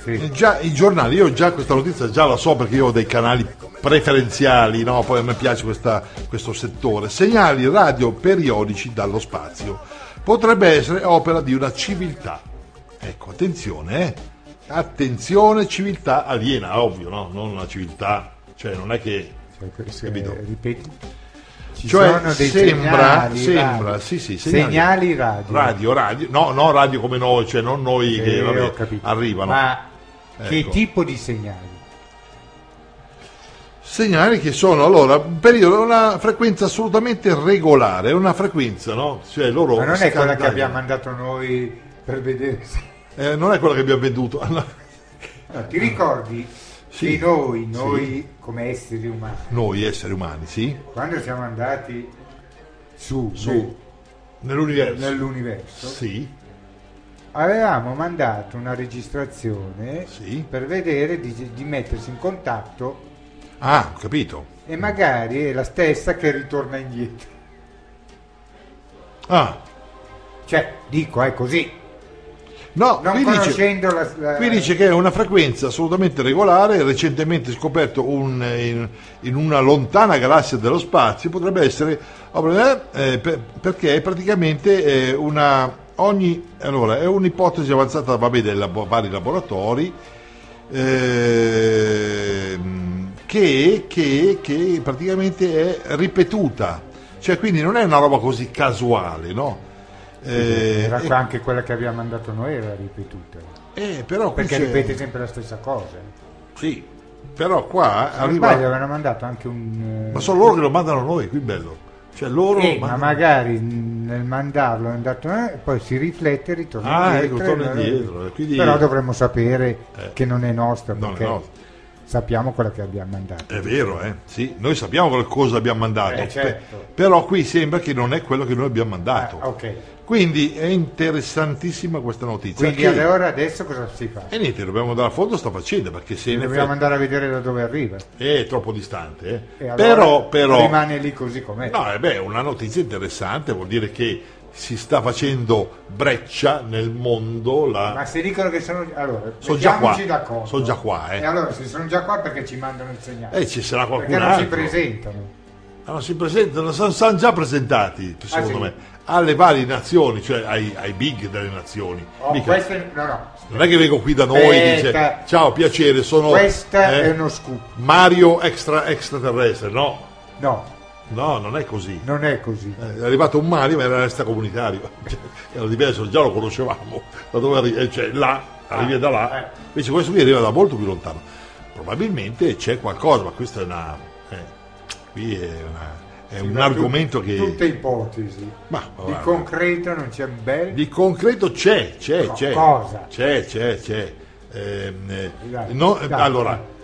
già i giornali, io già questa notizia già la so perché io ho dei canali preferenziali, no? Poi a me piace questo settore, segnali radio periodici dallo spazio, potrebbe essere opera di una civiltà, ecco attenzione, attenzione, civiltà aliena, ovvio, no? Non una civiltà, cioè non è che capito? Ripeti. Ci Cioè sono dei sembra, radio. sì, Segnali radio. radio, no radio come noi, cioè non noi che Ho vabbè, capito. arrivano. Ma che Ecco. tipo di segnali? Segnali che sono allora un periodo, una frequenza assolutamente regolare, una frequenza, no? Cioè loro Ma non è quella che scandagliano. abbiamo mandato noi per vedere se... Non è quella che abbiamo venduto. No. No, ti ricordi Sì. che noi come esseri umani, Noi esseri umani, sì, quando siamo andati su nell'universo. nell'universo, Sì, avevamo mandato una registrazione Sì. per vedere di mettersi in contatto ah, ho capito. e magari è la stessa che ritorna indietro. Ah, Cioè, dico, è così. no, Non qui dice, conoscendo qui dice che è una frequenza assolutamente regolare, recentemente scoperto in una lontana galassia dello spazio, potrebbe essere perché è praticamente è un'ipotesi avanzata da vari laboratori che praticamente è ripetuta, cioè quindi non è una roba così casuale, no? era anche quella che abbiamo mandato noi, era ripetuta. Però qui Perché c'è- ripete sempre la stessa cosa. Sì, però qua Se non arriva. sbaglio avevano mandato anche un... Ma sono loro che lo mandano a noi, qui bello. Cioè loro ma mandano- magari nel mandarlo è andato, poi si riflette e ritorna Ah, indietro. ecco, torna e non- indietro, e quindi- Però dovremmo sapere che non è nostra, Non è perché nostra. sappiamo quella che abbiamo mandato. È vero, sì, noi sappiamo cosa abbiamo mandato, Certo. però qui sembra che non è quello che noi abbiamo mandato. Ok. Quindi è interessantissima questa notizia. Quindi che- allora adesso cosa si fa? E niente, dobbiamo andare a fondo sta faccenda, perché se in Dobbiamo effetti andare a vedere da dove arriva. è troppo distante. E allora Però rimane lì così com'è. no, una notizia interessante, vuol dire che si sta facendo breccia nel mondo. Ma se dicono che sono... Allora, Sono già qua. mettiamoci d'accordo. Sono già qua, E allora se sono già qua perché ci mandano il segnale? Ci sarà qualcun Perché non si altro. presentano. Non si presentano, sono già presentati, secondo sì? me, alle varie nazioni, cioè ai big delle nazioni. Oh, Mica- queste... No. Non è che vengo qui da noi e dice Aspetta. ciao, piacere, sono Questa è uno scoop. Mario extraterrestre. No, No, non è così. non è così. È arrivato un Mario, ma era extracomunitario. Era diverso, già lo conoscevamo. Da dove arriva? Cioè là, arriva da là. Invece questo qui arriva da molto più lontano. Probabilmente c'è qualcosa, ma questa è qui è un argomento che... Tutte ipotesi. Ma, Di guarda, concreto non c'è un bel... di concreto c'è. Cosa? C'è. Dai, Allora,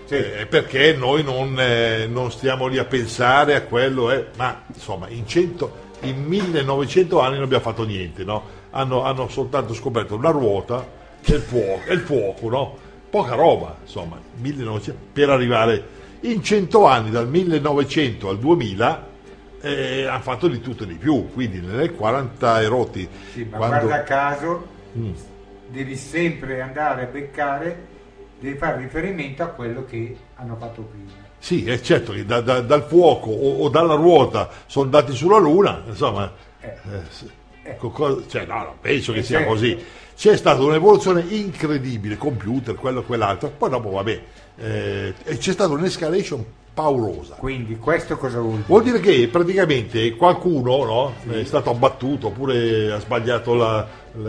Sì. Perché noi non stiamo lì a pensare a quello, ma insomma in 1900 anni non abbiamo fatto niente, no? Hanno soltanto scoperto la ruota e il fuoco, no? Poca roba, insomma, 1900, per arrivare in 100 anni, dal 1900 al 2000, hanno fatto di tutto e di più, quindi nel 40 e rotti. Sì, ma guarda caso, devi sempre andare a beccare, devi fare riferimento a quello che hanno fatto prima. Sì, è certo che dal fuoco o dalla ruota sono andati sulla Luna, insomma, no, penso che sia certo. così. C'è stata un'evoluzione incredibile, computer, quello e quell'altro, poi dopo vabbè, c'è stata un'escalation paurosa. Quindi questo cosa vuol dire? Vuol dire che praticamente qualcuno, no, è stato abbattuto oppure ha sbagliato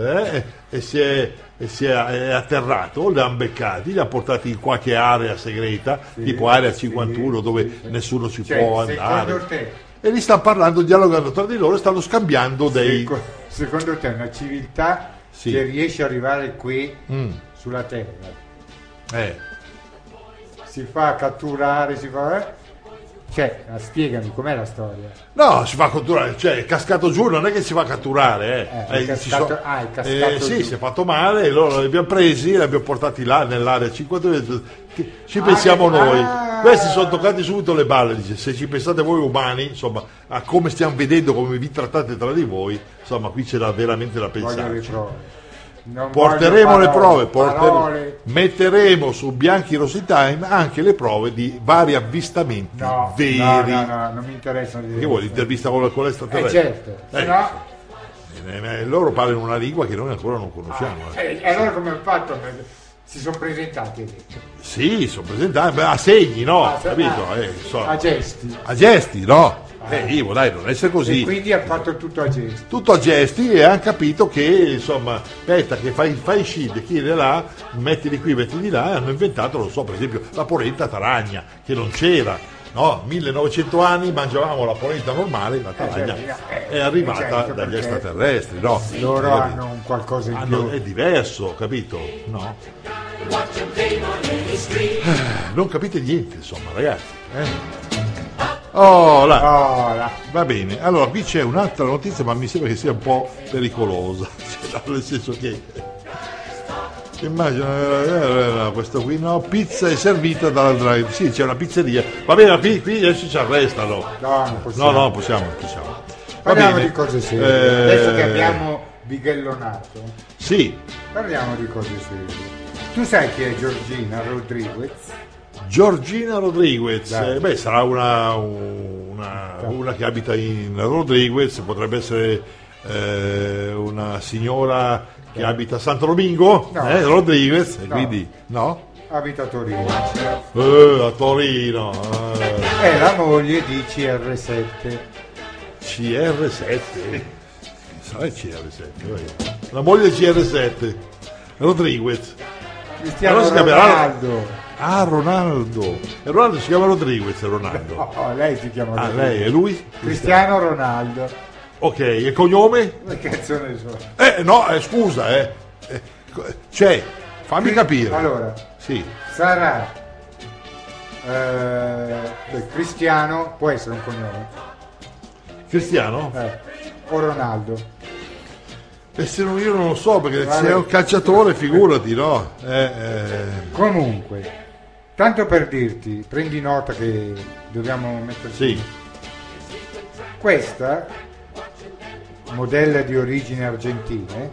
e è atterrato, li hanno beccati, li ha portati in qualche area segreta, tipo area 51 dove nessuno ci può andare. Secondo te, E li stanno parlando, dialogando tra di loro, stanno scambiando dei... secondo te una civiltà che riesce ad arrivare qui sulla Terra si fa catturare, spiegami com'è la storia. No, si fa catturare, è cascato giù, non è che si fa catturare. È cascato sì, giù. si è fatto male, loro li abbiamo presi, li abbiamo portati là nell'area 52, ci pensiamo noi. Questi sono toccati subito le balle, dice, se ci pensate voi umani, insomma, a come stiamo vedendo, come vi trattate tra di voi, insomma, qui c'era veramente da Voglio le pensarci. prove. Non Porteremo voglio le prove, parole. metteremo su Bianchi Rossi Time anche le prove di vari avvistamenti veri. No, non mi interessano. Che vuoi, l'intervista con l'estraterrestre? Certo, se no... Loro parlano una lingua che noi ancora non conosciamo. allora come hanno fatto? Si sono presentati, hai detto. Sì, sono presentati a segni, no? Capito? A gesti. A gesti, no? Ivo, dai, non essere così. E quindi ha fatto tutto a gesti. Tutto a gesti e hanno capito che, insomma, aspetta, che fai scinde, chi è là, metti di qui, metti di là, e hanno inventato, non so, per esempio, la polenta taragna, che non c'era. No, 1900 anni mangiavamo la polenta normale, la taragna è arrivata dagli extraterrestri, no? Loro hanno un qualcosa in più. È diverso, capito? No? Non capite niente, insomma, ragazzi. Là. Va bene, allora qui c'è un'altra notizia, ma mi sembra che sia un po' pericolosa, nel senso che immagino questo qui no, pizza è servita dalla drive, sì, c'è una pizzeria, va bene, qui adesso ci arrestano. Non possiamo. Possiamo. Parliamo di cose serie. Adesso che abbiamo bighellonato, sì, parliamo di cose serie. Tu sai chi è Georgina Rodriguez? Georgina Rodriguez, Dai. Sarà una che abita in Rodriguez, potrebbe essere una signora che abita a Santo Domingo, No. Rodriguez, e No. quindi no? Abita a Torino. A Torino. È la moglie di CR7. CR7. Sarà il CR7, vai. La moglie di CR7, Rodriguez. Cristiano Allora si chiamerà- Ronaldo. Ronaldo. E Ronaldo si chiama Rodriguez, Ronaldo. No, lei si chiama Rodriguez. Lei e lui? Cristiano Ronaldo. Ok, e il cognome? Che cazzo ne so? No, scusa, fammi capire. Allora, Sì. sarà Cristiano, può essere un cognome, Cristiano? o Ronaldo. Se non, io non lo so, perché Vale. sei un calciatore, figurati, no? Comunque, tanto per dirti, prendi nota che dobbiamo metterci. Sì. Questa modella di origini argentine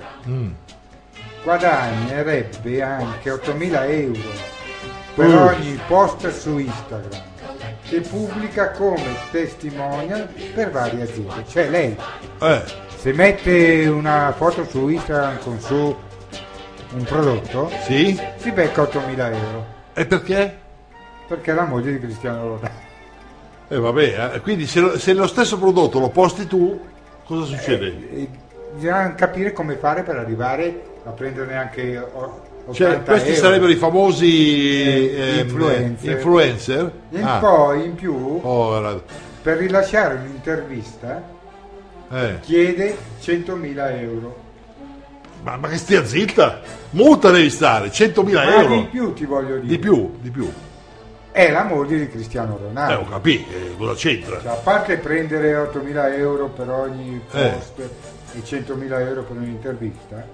guadagnerebbe anche 8.000 euro per ogni post su Instagram che pubblica come testimonial per varie aziende. Cioè lei, se mette una foto su Instagram con su un prodotto, Sì? si becca 8.000 euro, E perché? perché è la moglie di Cristiano Ronaldo. Quindi se lo stesso prodotto lo posti tu, cosa succede? E bisogna capire come fare per arrivare a prenderne anche 80 Cioè, questi euro. sarebbero i famosi influencer? E poi in più, Guarda. per rilasciare un'intervista, chiede 100.000 euro. Ma che stia zitta? Multa devi stare, 100.000 Ma euro. di più ti voglio dire. Di più. è la moglie di Cristiano Ronaldo. Ho capito, cosa c'entra? Cioè, a parte prendere 8.000 euro per ogni post e 100.000 euro per un'intervista,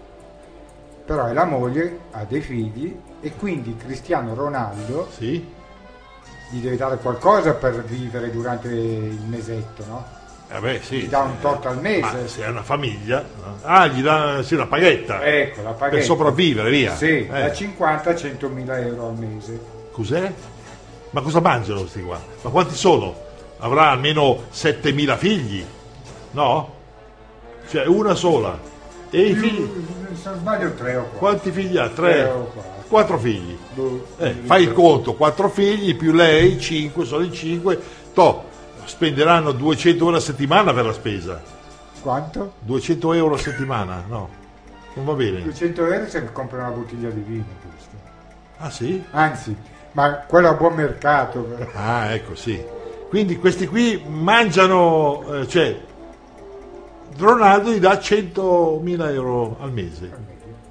però è la moglie, ha dei figli e quindi Cristiano Ronaldo Sì? gli deve dare qualcosa per vivere durante il mesetto, no? Sì. Gli dà un tot al mese. Ma se è una famiglia, no? Gli dà sì, una paghetta Ecco, la paghetta. per sopravvivere, via. Sì, da 50 a 100.000 euro al mese. Cos'è? Ma cosa mangiano questi qua? Ma quanti sono? Avrà almeno 7.000 figli, no? Cioè una sola. E i figli? Se non sbaglio 3 o 4. Quanti figli ha? 3 o 4. 4 figli. Fai il conto, 4 figli più lei, 5, sono in 5. Spenderanno 200 euro a settimana per la spesa. Quanto? 200 euro a settimana? No, non va bene. 200 euro se compra una bottiglia di vino, giusto? Ah sì? Anzi, ma quello a buon mercato. Però. Ah, ecco, sì. Quindi questi qui mangiano, cioè Ronaldo gli dà 100.000 euro al mese.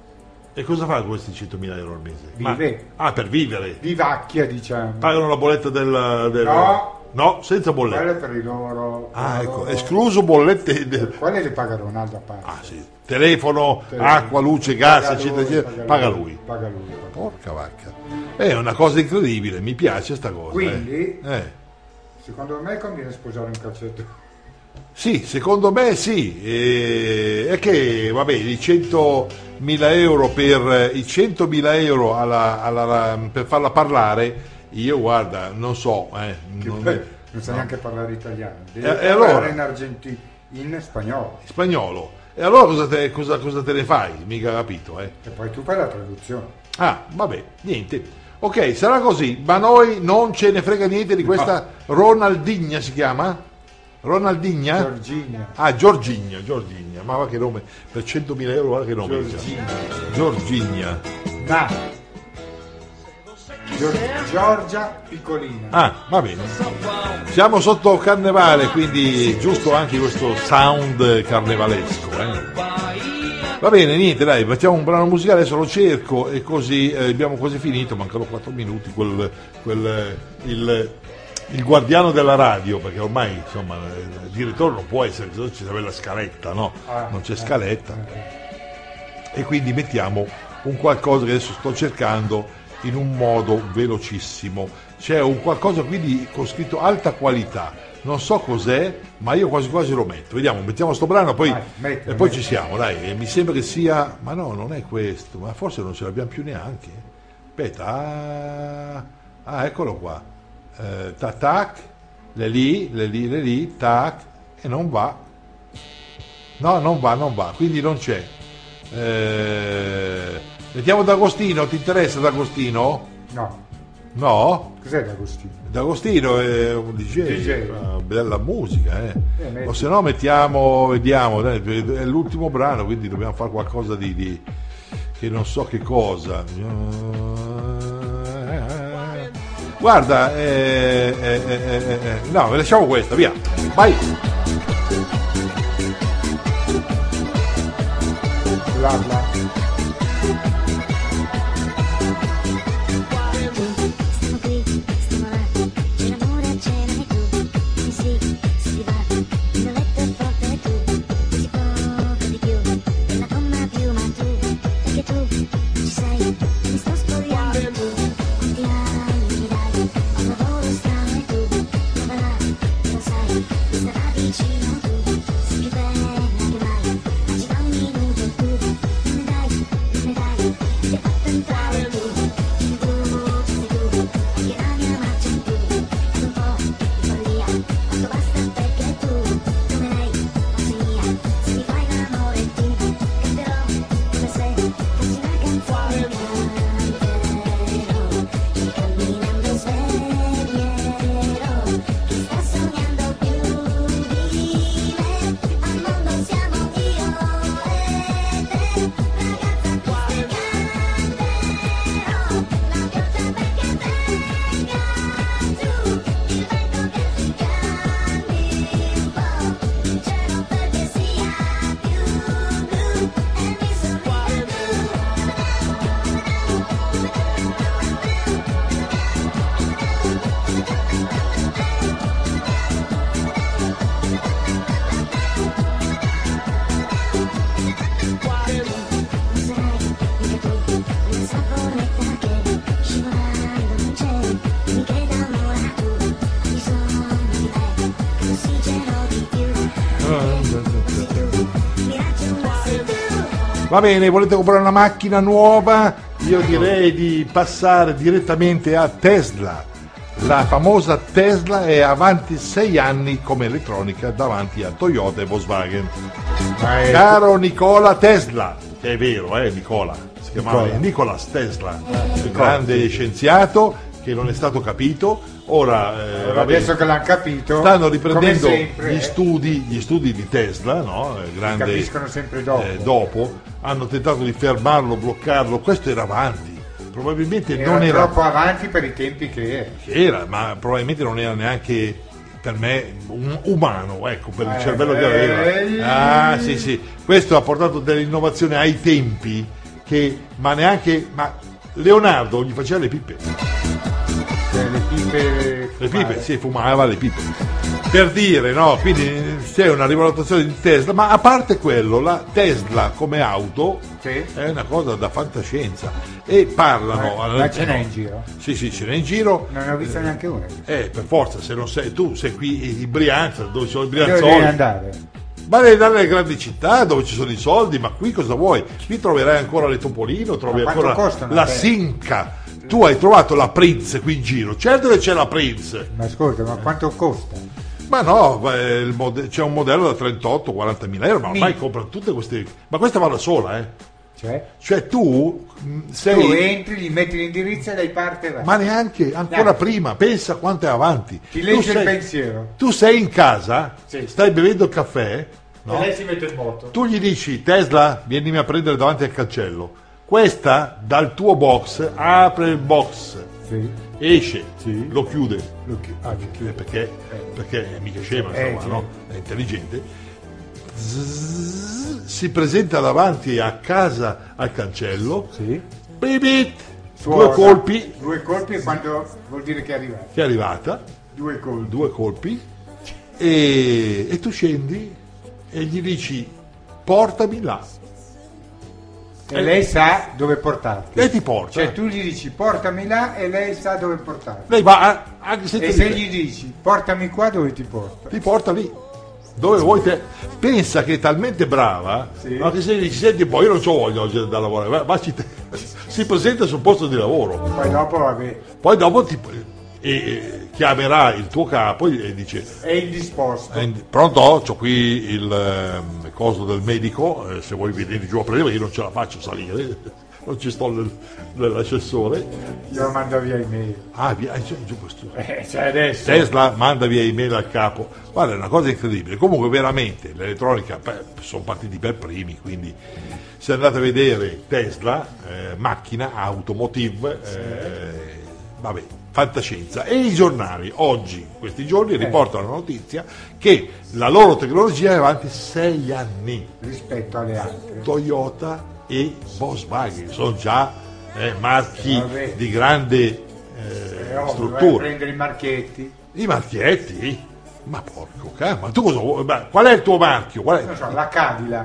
E cosa fa con questi 100.000 euro al mese? Vive. Per vivere. Vivacchia, diciamo. Pagano la bolletta del... No, senza bolletta. Quelle per i loro... Ecco, escluso bollette... Quelle le paga Ronaldo a parte. Sì. Telefono, acqua, luce, gas, eccetera, paga lui. Paga lui. Porca vacca. È una cosa incredibile, mi piace sta cosa. Quindi, secondo me conviene sposare un calciatore. Sì, secondo me sì. È che, vabbè, i 100.000 euro per i 100.000 euro per farla parlare, io guarda, non so. Non sa neanche parlare italiano. Deve parlare allora? in argentino, in spagnolo. Spagnolo. E allora cosa te ne fai? Mica capito, E poi tu fai la traduzione. Vabbè, niente. Ok, sarà così, ma noi non ce ne frega niente di questa Ronaldinha, si chiama? Ronaldinha? Giorgina. Giorgina, ma va che nome, per 100.000 euro guarda che nome. Giorgina. Giorgia Piccolina. Va bene. Siamo sotto carnevale, quindi giusto anche questo sound carnevalesco. Va bene, niente, dai, facciamo un brano musicale, adesso lo cerco e così abbiamo quasi finito, mancano 4 minuti, il guardiano della radio, perché ormai insomma il direttore non può essere, ci deve la scaletta, no? Non c'è scaletta. E quindi mettiamo un qualcosa che adesso sto cercando in un modo velocissimo. C'è un qualcosa quindi con scritto alta qualità, non so cos'è, ma io quasi quasi lo metto. Vediamo, mettiamo sto brano poi, e poi ci siamo, dai. E mi sembra che sia, ma no, non è questo, ma forse non ce l'abbiamo più neanche. Aspetta, eccolo qua. Tac, le lì, tac, e non va. No, non va, quindi non c'è. Mettiamo D'Agostino, ti interessa D'Agostino? No? Cos'è D'Agostino? D'Agostino è un DJ. Bella musica, o se no vediamo, dai, è l'ultimo brano, quindi dobbiamo fare qualcosa di che non so che cosa. Guarda, no, lasciamo questa, via, vai. Bla bla. Vicino tu, sei più bella che mai, ci va un minuto tu, Va bene, volete comprare una macchina nuova? Io direi di passare direttamente a Tesla. La famosa Tesla è avanti 6 anni come elettronica davanti a Toyota e Volkswagen. Caro Nicola Tesla, che è vero, Nicola, si chiamava Nicolas Tesla, il grande scienziato che non è stato capito. Ora adesso che l'hanno capito, stanno riprendendo come sempre, gli studi di Tesla, no? Grande, capiscono sempre dopo. Dopo hanno tentato di fermarlo, bloccarlo. Questo era avanti, probabilmente non era troppo avanti per i tempi che era, ma probabilmente non era neanche per me un umano, ecco, per il cervello che aveva. Sì, questo ha portato dell'innovazione ai tempi ma Leonardo gli faceva le pippe. Le pipe, sì, fumava le pipe. Per dire, no? Quindi c'è una rivalutazione di Tesla, ma a parte quello, la Tesla come auto è una cosa da fantascienza. E parlano. Ma ce n'è in giro? Sì, ce n'è in giro. Non ne ho vista neanche una. Per forza, se non sei tu, sei qui in Brianza, dove sono i Dove brianzoli. devi andare? Ma devi andare nelle grandi città dove ci sono i soldi, ma qui cosa vuoi? Qui troverai ancora le Topolino, trovi ancora la Simca. Tu hai trovato la Prince qui in giro, certo che c'è la Prince. Ma ascolta, ma quanto costa? Ma no, c'è un modello da 38-40 mila euro, ma ormai comprano tutte queste. Ma questa va da sola, Cioè tu tu entri, gli metti l'indirizzo e lei parte e va. Ma neanche, ancora prima, pensa quanto è avanti. Ti legge il pensiero. Tu sei in casa, stai bevendo il caffè, no? E lei si mette in moto. Tu gli dici, Tesla, vienimi a prendere davanti al cancello. Questa dal tuo apre il box, esce, lo chiude, perché è mica scema, no? È intelligente. Si presenta davanti a casa al cancello, bip, due colpi e quando vuol dire che è arrivata. Che è arrivata, due colpi e tu scendi e gli dici portami là. E lei sa dove portarti. E ti porta. Cioè tu gli dici portami là e lei sa dove portarti. Lei va anche se e se gli dici portami qua, dove ti porta? Ti porta lì. Dove vuoi te. Pensa che è talmente brava, ma che se gli dici senti poi io non c'ho voglia oggi da lavorare, si presenta sul posto di lavoro. Poi dopo chiamerà il tuo capo e dice è indisposto. Pronto? C'ho qui il coso del medico, se vuoi venire giù a prendere, io non ce la faccio salire, non ci sto nell'ascensore. Io mando via email. Giù questo. Cioè adesso. Tesla manda via email al capo. Guarda, è una cosa incredibile. Comunque veramente l'elettronica sono partiti per primi, quindi se andate a vedere Tesla, macchina, automotive, vabbè, fantascienza. E i giornali oggi, questi giorni, riportano la notizia che la loro tecnologia è avanti 6 anni rispetto alle altre. Toyota e Volkswagen sono già marchi di grande struttura. Prendere i marchietti. Ma porco cazzo, ma tu cosa vuoi? Qual è il tuo marchio? Non so, la Cadillac.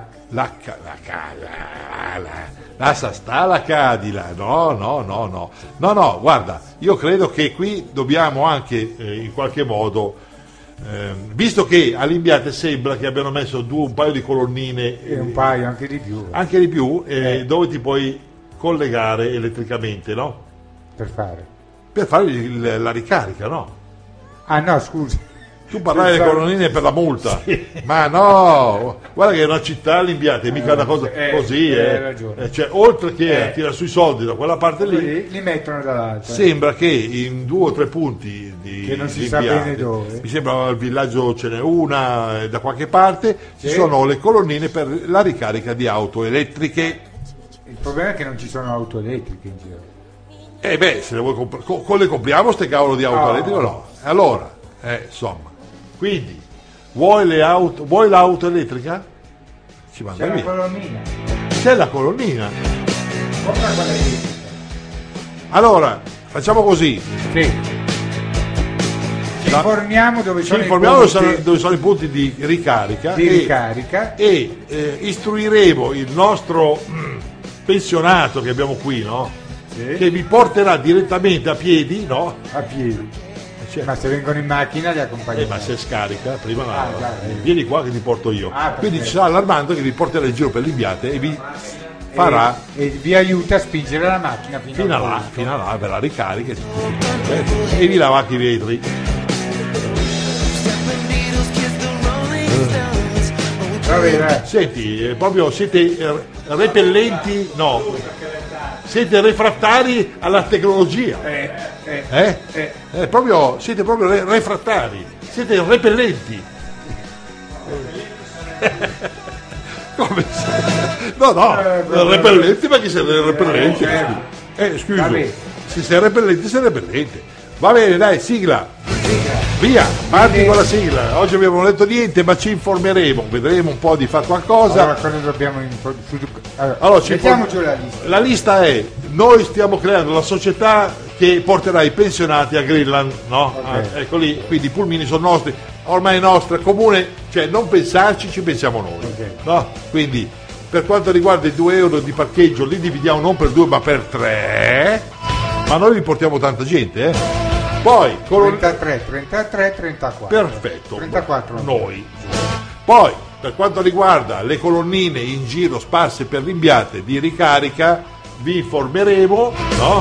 Lascia sta la Cadillac. No, guarda, io credo che qui dobbiamo anche in qualche modo, visto che all'Imbiate sembra che abbiano messo un paio di colonnine e un paio anche di più dove ti puoi collegare elettricamente, no? Per fare la ricarica, no? Ah no, scusi. Tu parlavi delle colonnine per la multa, ma no, guarda che è una città l'Imbiate, mica una cosa così, hai ragione. Cioè, oltre che tirare sui soldi da quella parte lì, li mettono dall'altra. Sembra che in 2 o 3 punti che non si sa bene dove, mi sembra al villaggio ce n'è una da qualche parte, ci sono le colonnine per la ricarica di auto elettriche. Il problema è che non ci sono auto elettriche in giro. Se le vuoi comprare, le compriamo ste cavolo di auto elettriche o no? Allora, insomma. Quindi, vuoi l'auto elettrica? Ci manda via. C'è la colonnina. Allora, facciamo così. Ci informiamo dove sono i punti di ricarica. E istruiremo il nostro pensionato che abbiamo qui, no? Che vi porterà direttamente a piedi, no? A piedi. Ma se vengono in macchina li accompagniamo. Ma se scarica, prima vieni qua che ti porto io. Quindi ci sarà l'Armando che vi porterà in giro per l'Imbiate e farà e vi aiuta a spingere la macchina fino a là, ve la ricarica e vi lava anche i vetri. Va bene. Senti, proprio siete repellenti, no, siete refrattari alla tecnologia. Proprio, siete proprio refrattari, siete repellenti. Come no, repellenti, ma chi siete repellenti? Scusa, se sei repellente, sei repellente. Va bene, dai, sigla. Via, parti con la sigla. Oggi abbiamo detto niente, ma ci informeremo, vedremo un po' di fare qualcosa. Allora, cosa dobbiamo allora, mettiamo giù la lista. La lista è: noi stiamo creando la società che porterà i pensionati a Greenland, no? Okay. Ecco lì, quindi i pulmini sono nostri, ormai è nostra, comune, cioè non pensarci, ci pensiamo noi. Okay. No? Quindi per quanto riguarda i 2 euro di parcheggio, li dividiamo non per 2 ma per 3, ma noi vi portiamo tanta gente, Poi 33, 34. Perfetto. 34 noi. Poi per quanto riguarda le colonnine in giro sparse per l'Imbiate di ricarica, vi informeremo, no?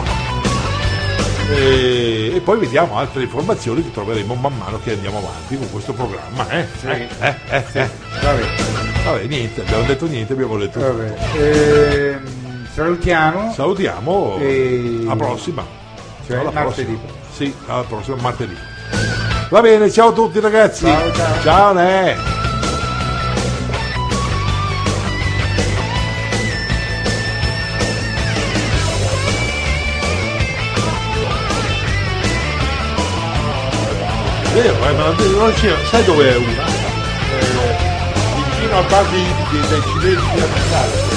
E poi vediamo altre informazioni che troveremo man mano che andiamo avanti con questo programma. Sì. Vabbè, niente, abbiamo detto niente, abbiamo detto tutto. Salutiamo e alla prossima. Cioè alla martedì. Prossima. Sì, alla prossima martedì. Va bene, ciao a tutti ragazzi. Ciao. Ciao ne. Vero, ma non c'è, sai dove è una? Vicino al bar dei cinesi di Natale.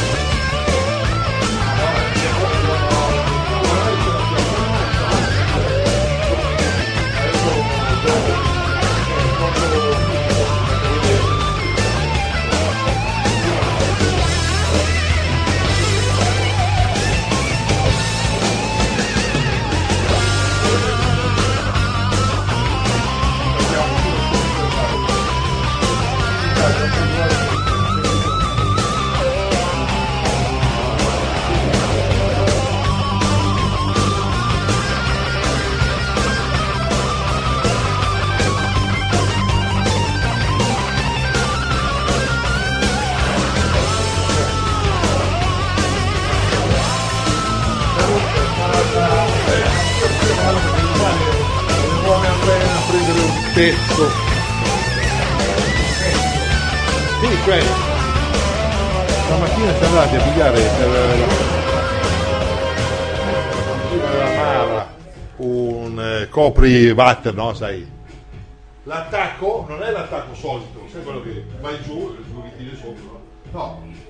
Pezzo. Sì, cioè stamattina siamo andati a pigliare la Mara un copri water, no, sai? L'attacco non è l'attacco solito, sai quello che vai giù e il sopra, no?